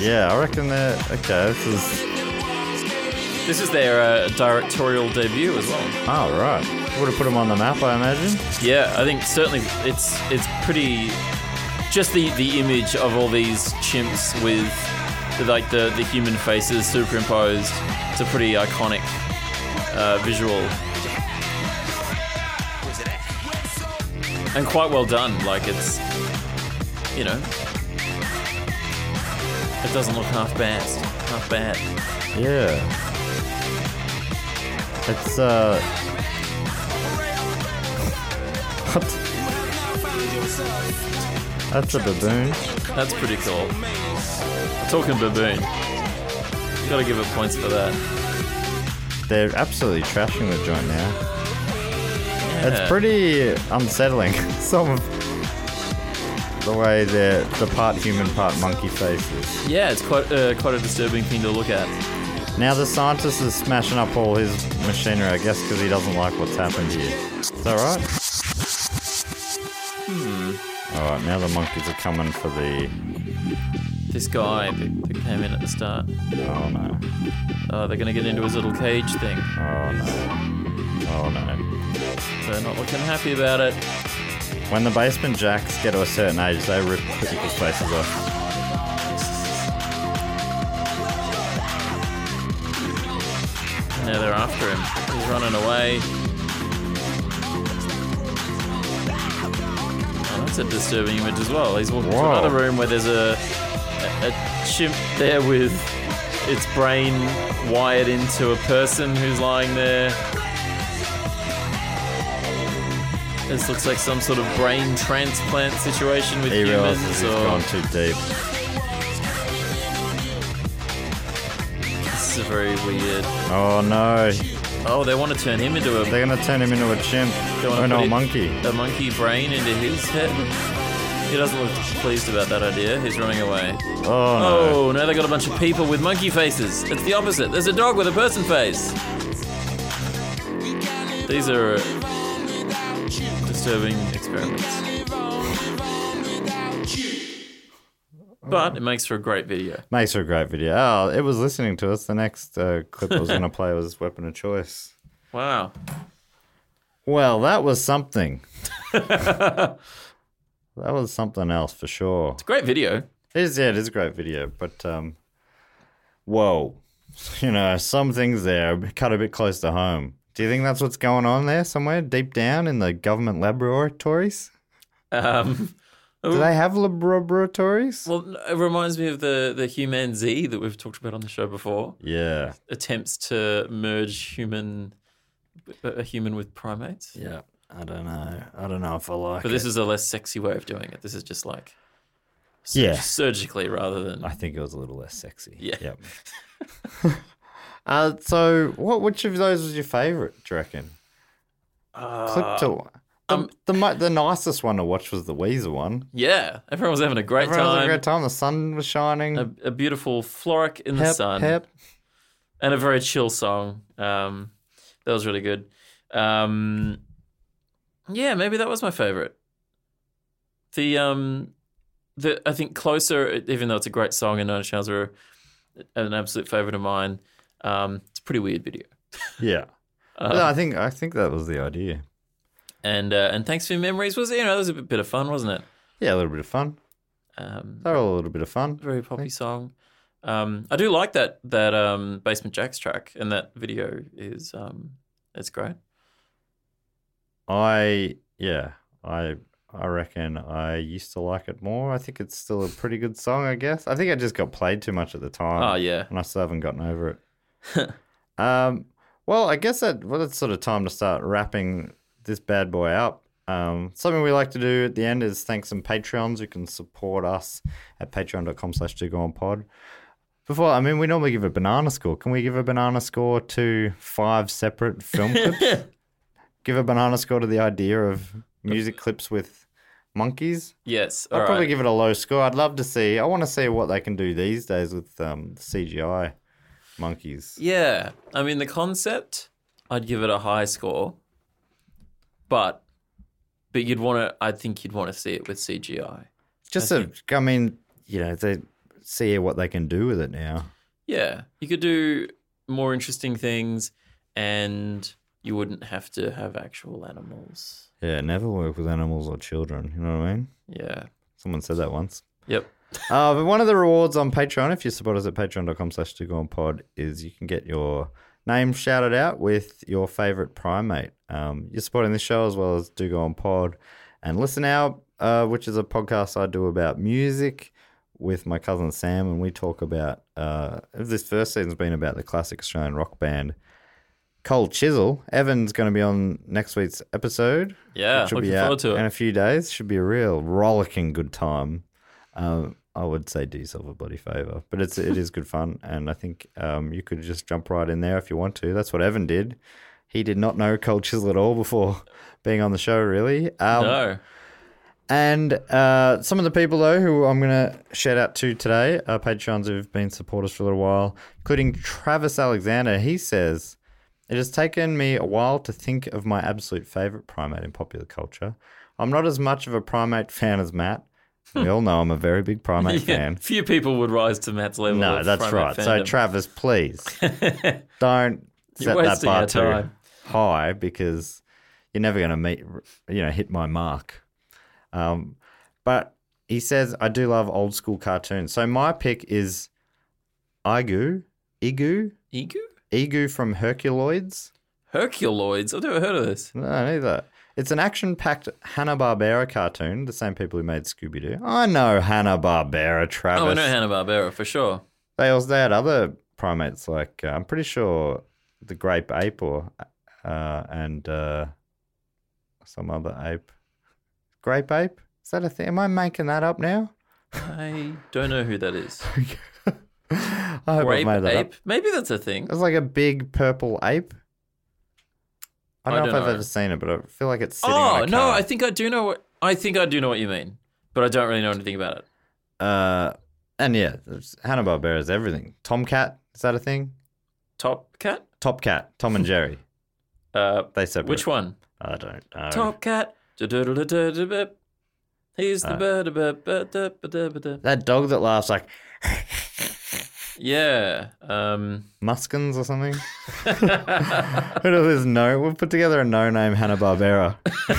Yeah, I reckon they're okay. This is their directorial debut as well. Oh, right. Would have put them on the map, I imagine. Yeah, I think certainly it's pretty. Just the image of all these chimps with the human faces superimposed. It's a pretty iconic visual, and quite well done. Like it's, it doesn't look half bad. Yeah. It's what? That's a baboon. That's pretty cool. Talking baboon, gotta give it points for that. They're absolutely trashing the joint now. Yeah. It's pretty unsettling. Some of the way they're the part human, part monkey faces. Yeah, it's quite a disturbing thing to look at. Now the scientist is smashing up all his machinery, I guess, because he doesn't like what's happened here. Is that right? Alright, now the monkeys are coming for This guy that came in at the start. Oh no. Oh, they're gonna get into his little cage thing. Oh no. Oh no. They're not looking happy about it. When the basement jacks get to a certain age, they rip people's faces off. Now they're after him. He's running away. Oh, that's a disturbing image as well. He's walking to Whoa. another room where there's a chimp there with its brain wired into a person who's lying there. This looks like some sort of brain transplant situation with He realizes humans. he's gone too deep. This is very weird. Oh no. Oh, they want to turn him into a They're gonna turn him into a chimp. They wanna Oh no, put a it- monkey. a monkey brain into his head. He doesn't look pleased about that idea. He's running away. Oh no. Oh, now they got a bunch of people with monkey faces. It's the opposite. There's a dog with a person face. These are disturbing experiments. But it makes for a great video. Makes for a great video. Oh, it was listening to us. The next clip I was going to play was Weapon of Choice. Wow. Well, that was something. That was something else for sure. Great video. It is a great video, but whoa. Some things there cut a bit close to home. Do you think that's what's going on there somewhere deep down in the government laboratories? Do they have laboratories? Well, it reminds me of the Human Z that we've talked about on the show before. Yeah. Attempts to merge a human with primates. Yeah. I don't know if I like But it. this is a less sexy way of doing it. This is just like Yeah. surgically rather than I think it was a little less sexy. Yeah. Yep. So, which of those was your favourite, do you reckon? Clip to the nicest one to watch was the Weezer one. Yeah, everyone was having a great Everyone time. had a great time. The sun was shining. A beautiful floric in the Hep, sun, hep. and a very chill song. That was really good. Yeah, maybe that was my favorite. I think Closer, even though it's a great song and Nine Inch Nails are an absolute favorite of mine, it's a pretty weird video. Yeah. No, I think that was the idea. And Thanks for Your Memories was that was a bit of fun, wasn't it? Yeah, a little bit of fun. They were a little bit of fun. Very poppy song. I do like that Basement Jaxx track, and that video is it's great. I reckon I used to like it more. I think it's still a pretty good song, I guess. I think I just got played too much at the time. Oh yeah. And I still haven't gotten over it. Well, I guess it's sort of time to start wrapping this bad boy up. Something we like to do at the end is thank some Patreons who can support us at patreon.com/dogoonpod. We normally give a banana score. Can we give a banana score to 5 separate film clips? Give a banana score to the idea of music clips with monkeys? Yes. I'd probably give it a low score. I want to see what they can do these days with CGI monkeys. Yeah. I mean, the concept, I'd give it a high score. But I think you'd want to see it with CGI. They see what they can do with it now. Yeah, you could do more interesting things, and you wouldn't have to have actual animals. Yeah, never work with animals or children. You know what I mean? Yeah. Someone said that once. Yep. But one of the rewards on Patreon, if you support us at patreon.com/2goonpod, is you can get your name shouted out with your favourite primate. You're supporting this show as well as Do Go On Pod and Listen Out, which is a podcast I do about music with my cousin Sam, and we talk about, this first season's been about the classic Australian rock band Cold Chisel. Evan's going to be on next week's episode. Yeah, which will looking be out forward to it. in a few days. Should be a real rollicking good time. I would say do yourself a bloody favour, but it is good fun, and I think you could just jump right in there if you want to. That's what Evan did. He did not know Cold Chisel at all before being on the show, really. No. And some of the people, though, who I'm going to shout out to today are Patreons who've been supporters for a little while, including Travis Alexander. He says, "It has taken me a while to think of my absolute favourite primate in popular culture. I'm not as much of a primate fan as Matt. We all know I'm a very big primate fan. Few people would rise to Matt's level. No, of that's primate right. So, fandom. Travis, please don't set that wasting bar our too time. high, because you're never going to hit my mark. But he says, I do love old school cartoons. So my pick is Igu from Herculoids. Herculoids? I've never heard of this. No, neither. It's an action-packed Hanna-Barbera cartoon, the same people who made Scooby-Doo. I know Hanna-Barbera, Travis. Oh, I know Hanna-Barbera for sure. They had other primates, like I'm pretty sure the grape ape and some other ape. Grape ape? Is that a thing? Am I making that up now? I don't know who that is. I hope Grape I've made that ape? up. Maybe that's a thing. It was like a big purple ape. I don't know if don't I've know. ever seen it, but I feel like it's sitting on Oh a no, car. I think I do know what you mean, but I don't really know anything about it. And yeah, Hanna-Barbera is everything. Tomcat, is that a thing? Top Cat? Top Cat, Tom and Jerry. They separate. Which one? I don't know. Top Cat. He's the bird. That dog that laughs like Yeah. Muskins or something. Who does no? We'll put together a no-name Hanna-Barbera.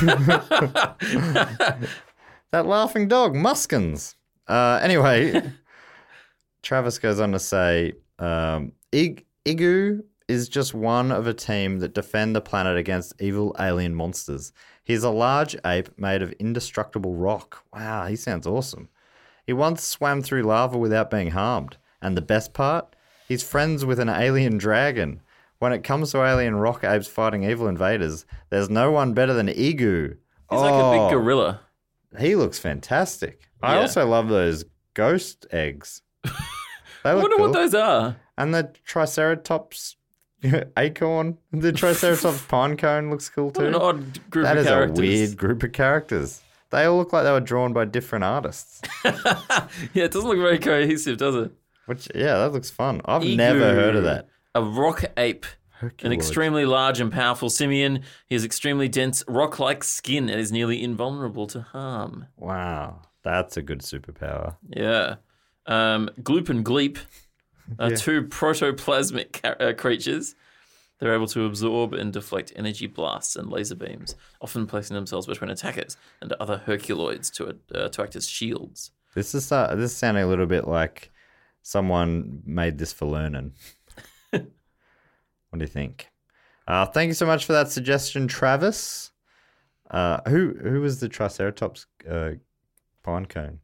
That laughing dog, Muskins. Anyway, Travis goes on to say, Igu is just one of a team that defend the planet against evil alien monsters. He's a large ape made of indestructible rock. Wow, he sounds awesome. He once swam through lava without being harmed. And the best part? He's friends with an alien dragon. When it comes to alien rock apes fighting evil invaders, there's no one better than Igu. He's like a big gorilla. He looks fantastic. I Yeah. also love those ghost eggs. They I look wonder cool. what those are. And the Triceratops acorn, the Triceratops pine cone looks cool What an too. odd group That of is characters. a weird group of characters. They all look like they were drawn by different artists. Yeah, it doesn't look very cohesive, does it? Which, yeah, that looks fun. I've Igu, never heard of that. A rock ape. An Herculoids. extremely large and powerful simian. He has extremely dense rock-like skin and is nearly invulnerable to harm. Wow, that's a good superpower. Yeah. Gloop and Gleep are two protoplasmic creatures. They're able to absorb and deflect energy blasts and laser beams, often placing themselves between attackers and other Herculoids to act as shields. This is sounding a little bit like someone made this for learning. What do you think? Thank you so much for that suggestion, Travis. Who was the Triceratops pine cone?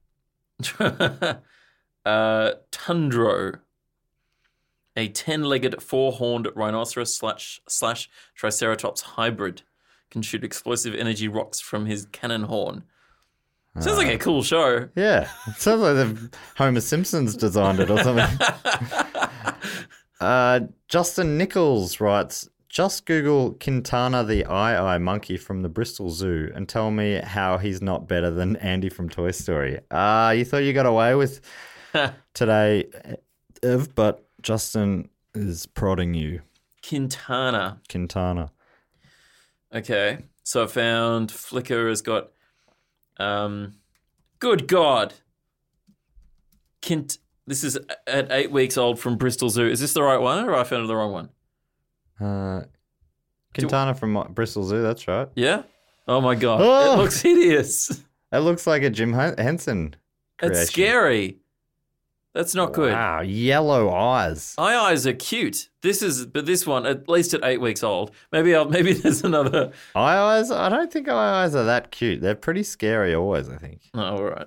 Tundro, a 10-legged, four-horned rhinoceros slash Triceratops hybrid, can shoot explosive energy rocks from his cannon horn. Sounds like a cool show. Yeah, it sounds like Homer Simpson's designed it or something. Justin Nichols writes, just Google Quintana the Eye monkey from the Bristol Zoo and tell me how he's not better than Andy from Toy Story. You thought you got away with today, Ev, but Justin is prodding you. Quintana. Okay, so I found Flickr has got, good God, This is at 8 weeks old from Bristol Zoo. Is this the right one, or I found the wrong one? Quintana from Bristol Zoo, that's right. Yeah? Oh, my God. Oh! It looks hideous. It looks like a Jim Henson creation. It's scary. That's not good. Wow, yellow eyes. My eyes are cute. But this one, at least at 8 weeks old. Maybe there's another. Eye eyes? I don't think eye eyes are that cute. They're pretty scary always, I think. Oh, all right.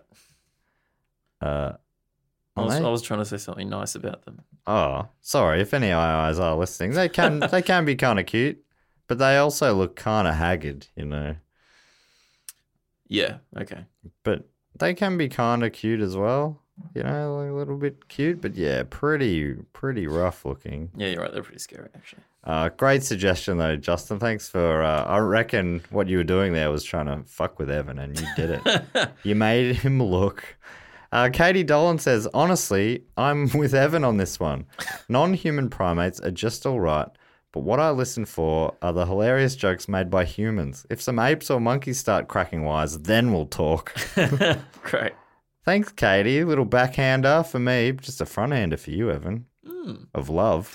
I was trying to say something nice about them. Oh, sorry. If any eye eyes are listening, they can be kind of cute, but they also look kind of haggard, you know. Yeah. Okay. But they can be kind of cute as well, you know, like a little bit cute. But yeah, pretty rough looking. Yeah, you're right. They're pretty scary, actually. Great suggestion though, Justin. Thanks for. I reckon what you were doing there was trying to fuck with Evan, and you did it. You made him look. Katie Dolan says, honestly, I'm with Evan on this one. Non-human primates are just all right, but what I listen for are the hilarious jokes made by humans. If some apes or monkeys start cracking wise, then we'll talk. Great. Thanks, Katie. Little backhander for me, just a fronthander for you, Evan. Of love.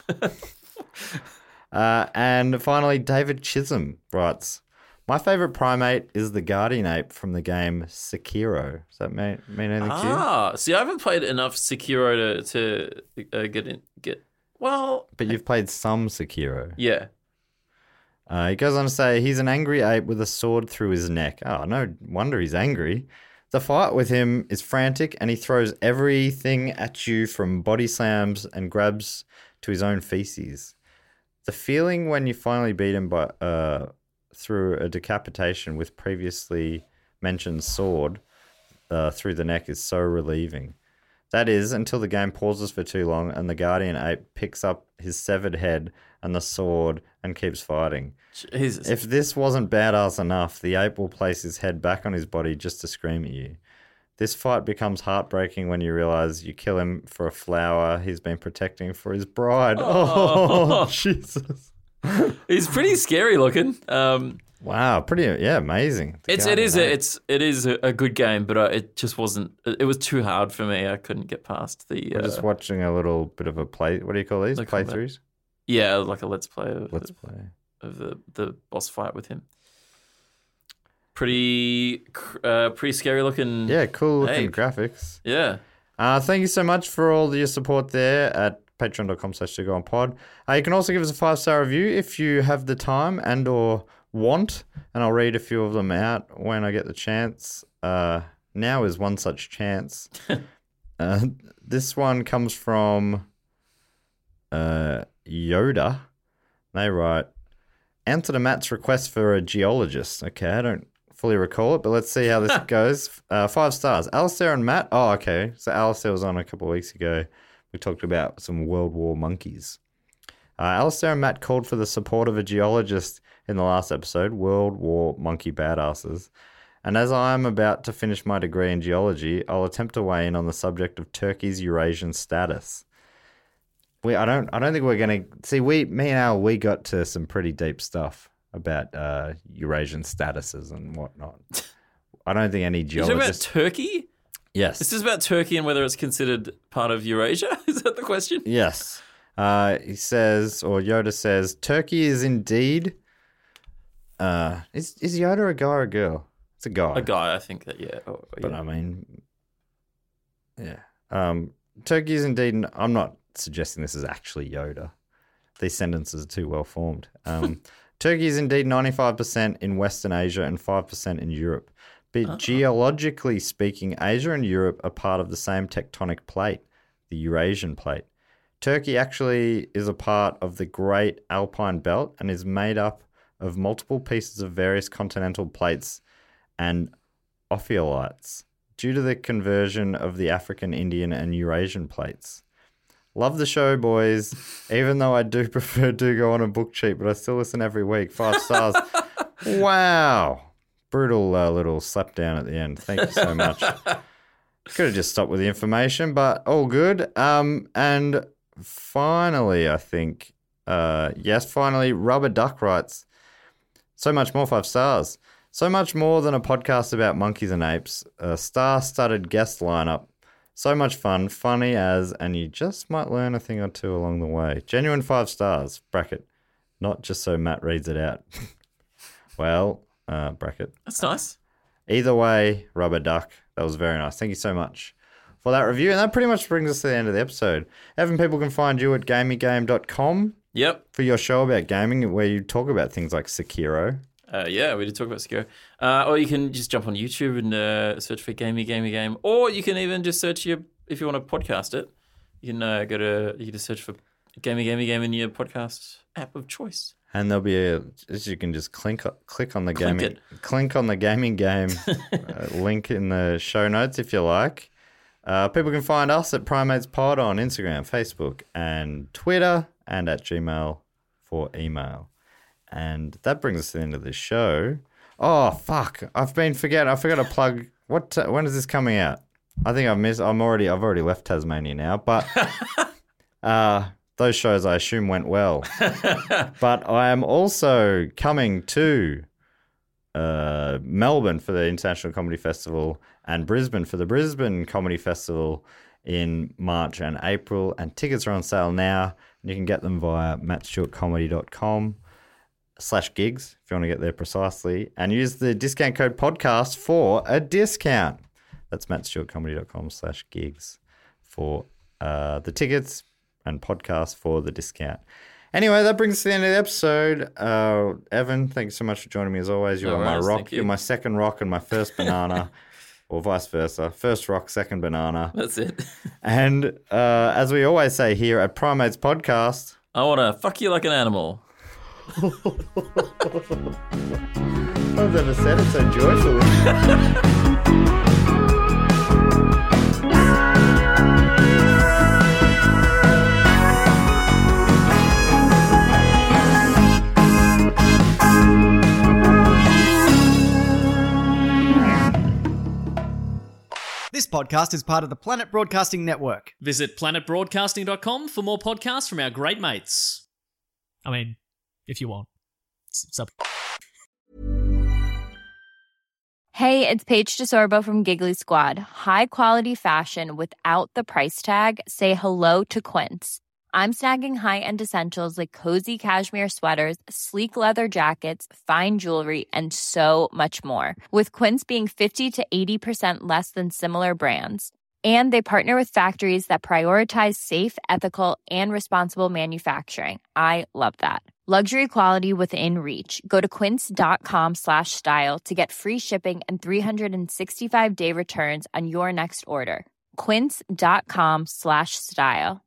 And finally, David Chisholm writes, my favourite primate is the guardian ape from the game Sekiro. Does that mean anything to you? See, I haven't played enough Sekiro to get. Well, but you've played some Sekiro. Yeah. He goes on to say he's an angry ape with a sword through his neck. Oh, no wonder he's angry. The fight with him is frantic, and he throws everything at you from body slams and grabs to his own feces. The feeling when you finally beat him through a decapitation with previously mentioned sword through the neck is so relieving. That is, until the game pauses for too long and the guardian ape picks up his severed head and the sword and keeps fighting. Jesus. If this wasn't badass enough, the ape will place his head back on his body just to scream at you. This fight becomes heartbreaking when you realize you kill him for a flower he's been protecting for his bride. Oh Jesus. He's pretty scary looking. Wow, amazing. It is a good game, but it just wasn't. It was too hard for me. I couldn't get past the. We're just watching a little bit of a play. What do you call these? Like playthroughs? Yeah, like a let's play. Of the boss fight with him. Pretty scary looking. Yeah, cool looking ape. Graphics. Yeah. Thank you so much for all your support there at patreon.com/2goonpod. You can also give us a 5-star review if you have the time and or want, and I'll read a few of them out when I get the chance. Now is one such chance. This one comes from Yoda. They write, answer to Matt's request for a geologist. Okay, I don't fully recall it, but let's see how this goes. 5 stars. Alistair and Matt. Oh, okay. So Alistair was on a couple of weeks ago. We talked about some World War monkeys. Alistair and Matt called for the support of a geologist in the last episode, World War Monkey Badasses. And as I am about to finish my degree in geology, I'll attempt to weigh in on the subject of Turkey's Eurasian status. I don't think we're going to... See, me and Al, we got to some pretty deep stuff about Eurasian statuses and whatnot. I don't think any geologists... You're talking about Turkey? Yes. This is about Turkey and whether it's considered part of Eurasia? Is that the question? Yes. He says, or Yoda says, Turkey is indeed... Is Yoda a guy or a girl? It's a guy. A guy, I think that, yeah. But I mean, yeah. Turkey is indeed... I'm not suggesting this is actually Yoda. These sentences are too well formed. Turkey is indeed 95% in Western Asia and 5% in Europe. But geologically speaking, Asia and Europe are part of the same tectonic plate, the Eurasian plate. Turkey actually is a part of the Great Alpine Belt and is made up of multiple pieces of various continental plates and ophiolites due to the conversion of the African, Indian, and Eurasian plates. Love the show, boys. Even though I do prefer to go on a book cheap, but I still listen every week. 5 stars. Wow. Brutal little slap down at the end. Thank you so much. Could have just stopped with the information, but all good. And finally, I think, finally, Rubber Duck writes, so much more, 5 stars. So much more than a podcast about monkeys and apes. A star-studded guest lineup. So much fun, funny as, and you just might learn a thing or two along the way. Genuine 5 stars, bracket. Not just so Matt reads it out. Well, bracket. That's nice. Either way, rubber duck. That was very nice. Thank you so much for that review. And that pretty much brings us to the end of the episode. Evan, people can find you at gamegame.com. Yep. For your show about gaming, where you talk about things like Sekiro. Yeah, we did talk about Sekiro. Or you can just jump on YouTube and search for Gamey. Or you can even just search if you want to podcast it, you can just search for Gamey in your podcast app of choice. And there'll be you can just click on the gaming game link in the show notes if you like. People can find us at PrimatesPod on Instagram, Facebook, and Twitter, and at Gmail for email. And that brings us to the end of the show. Oh, fuck. I've forgot to plug. When is this coming out? I think I've already left Tasmania now, but those shows I assume went well. But I am also coming to Melbourne for the International Comedy Festival and Brisbane for the Brisbane Comedy Festival in March and April. And tickets are on sale now. And you can get them via mattstewartcomedy.com/gigs if you want to get there precisely. And use the discount code podcast for a discount. That's mattstewartcomedy.com/gigs for the tickets and podcast for the discount. Anyway, that brings us to the end of the episode. Evan, thanks so much for joining me as always. You are my rock. You're my second rock and my first banana, or vice versa. First rock, second banana. That's it. And as we always say here at Primates Podcast, I want to fuck you like an animal. I've never said it so joyfully. This podcast is part of the Planet Broadcasting Network. Visit planetbroadcasting.com for more podcasts from our great mates. I mean, if you want. Hey, it's Paige DeSorbo from Giggly Squad. High quality fashion without the price tag. Say hello to Quince. I'm snagging high-end essentials like cozy cashmere sweaters, sleek leather jackets, fine jewelry, and so much more. With Quince being 50 to 80% less than similar brands. And they partner with factories that prioritize safe, ethical, and responsible manufacturing. I love that. Luxury quality within reach. Go to quince.com/style to get free shipping and 365-day returns on your next order. Quince.com/style.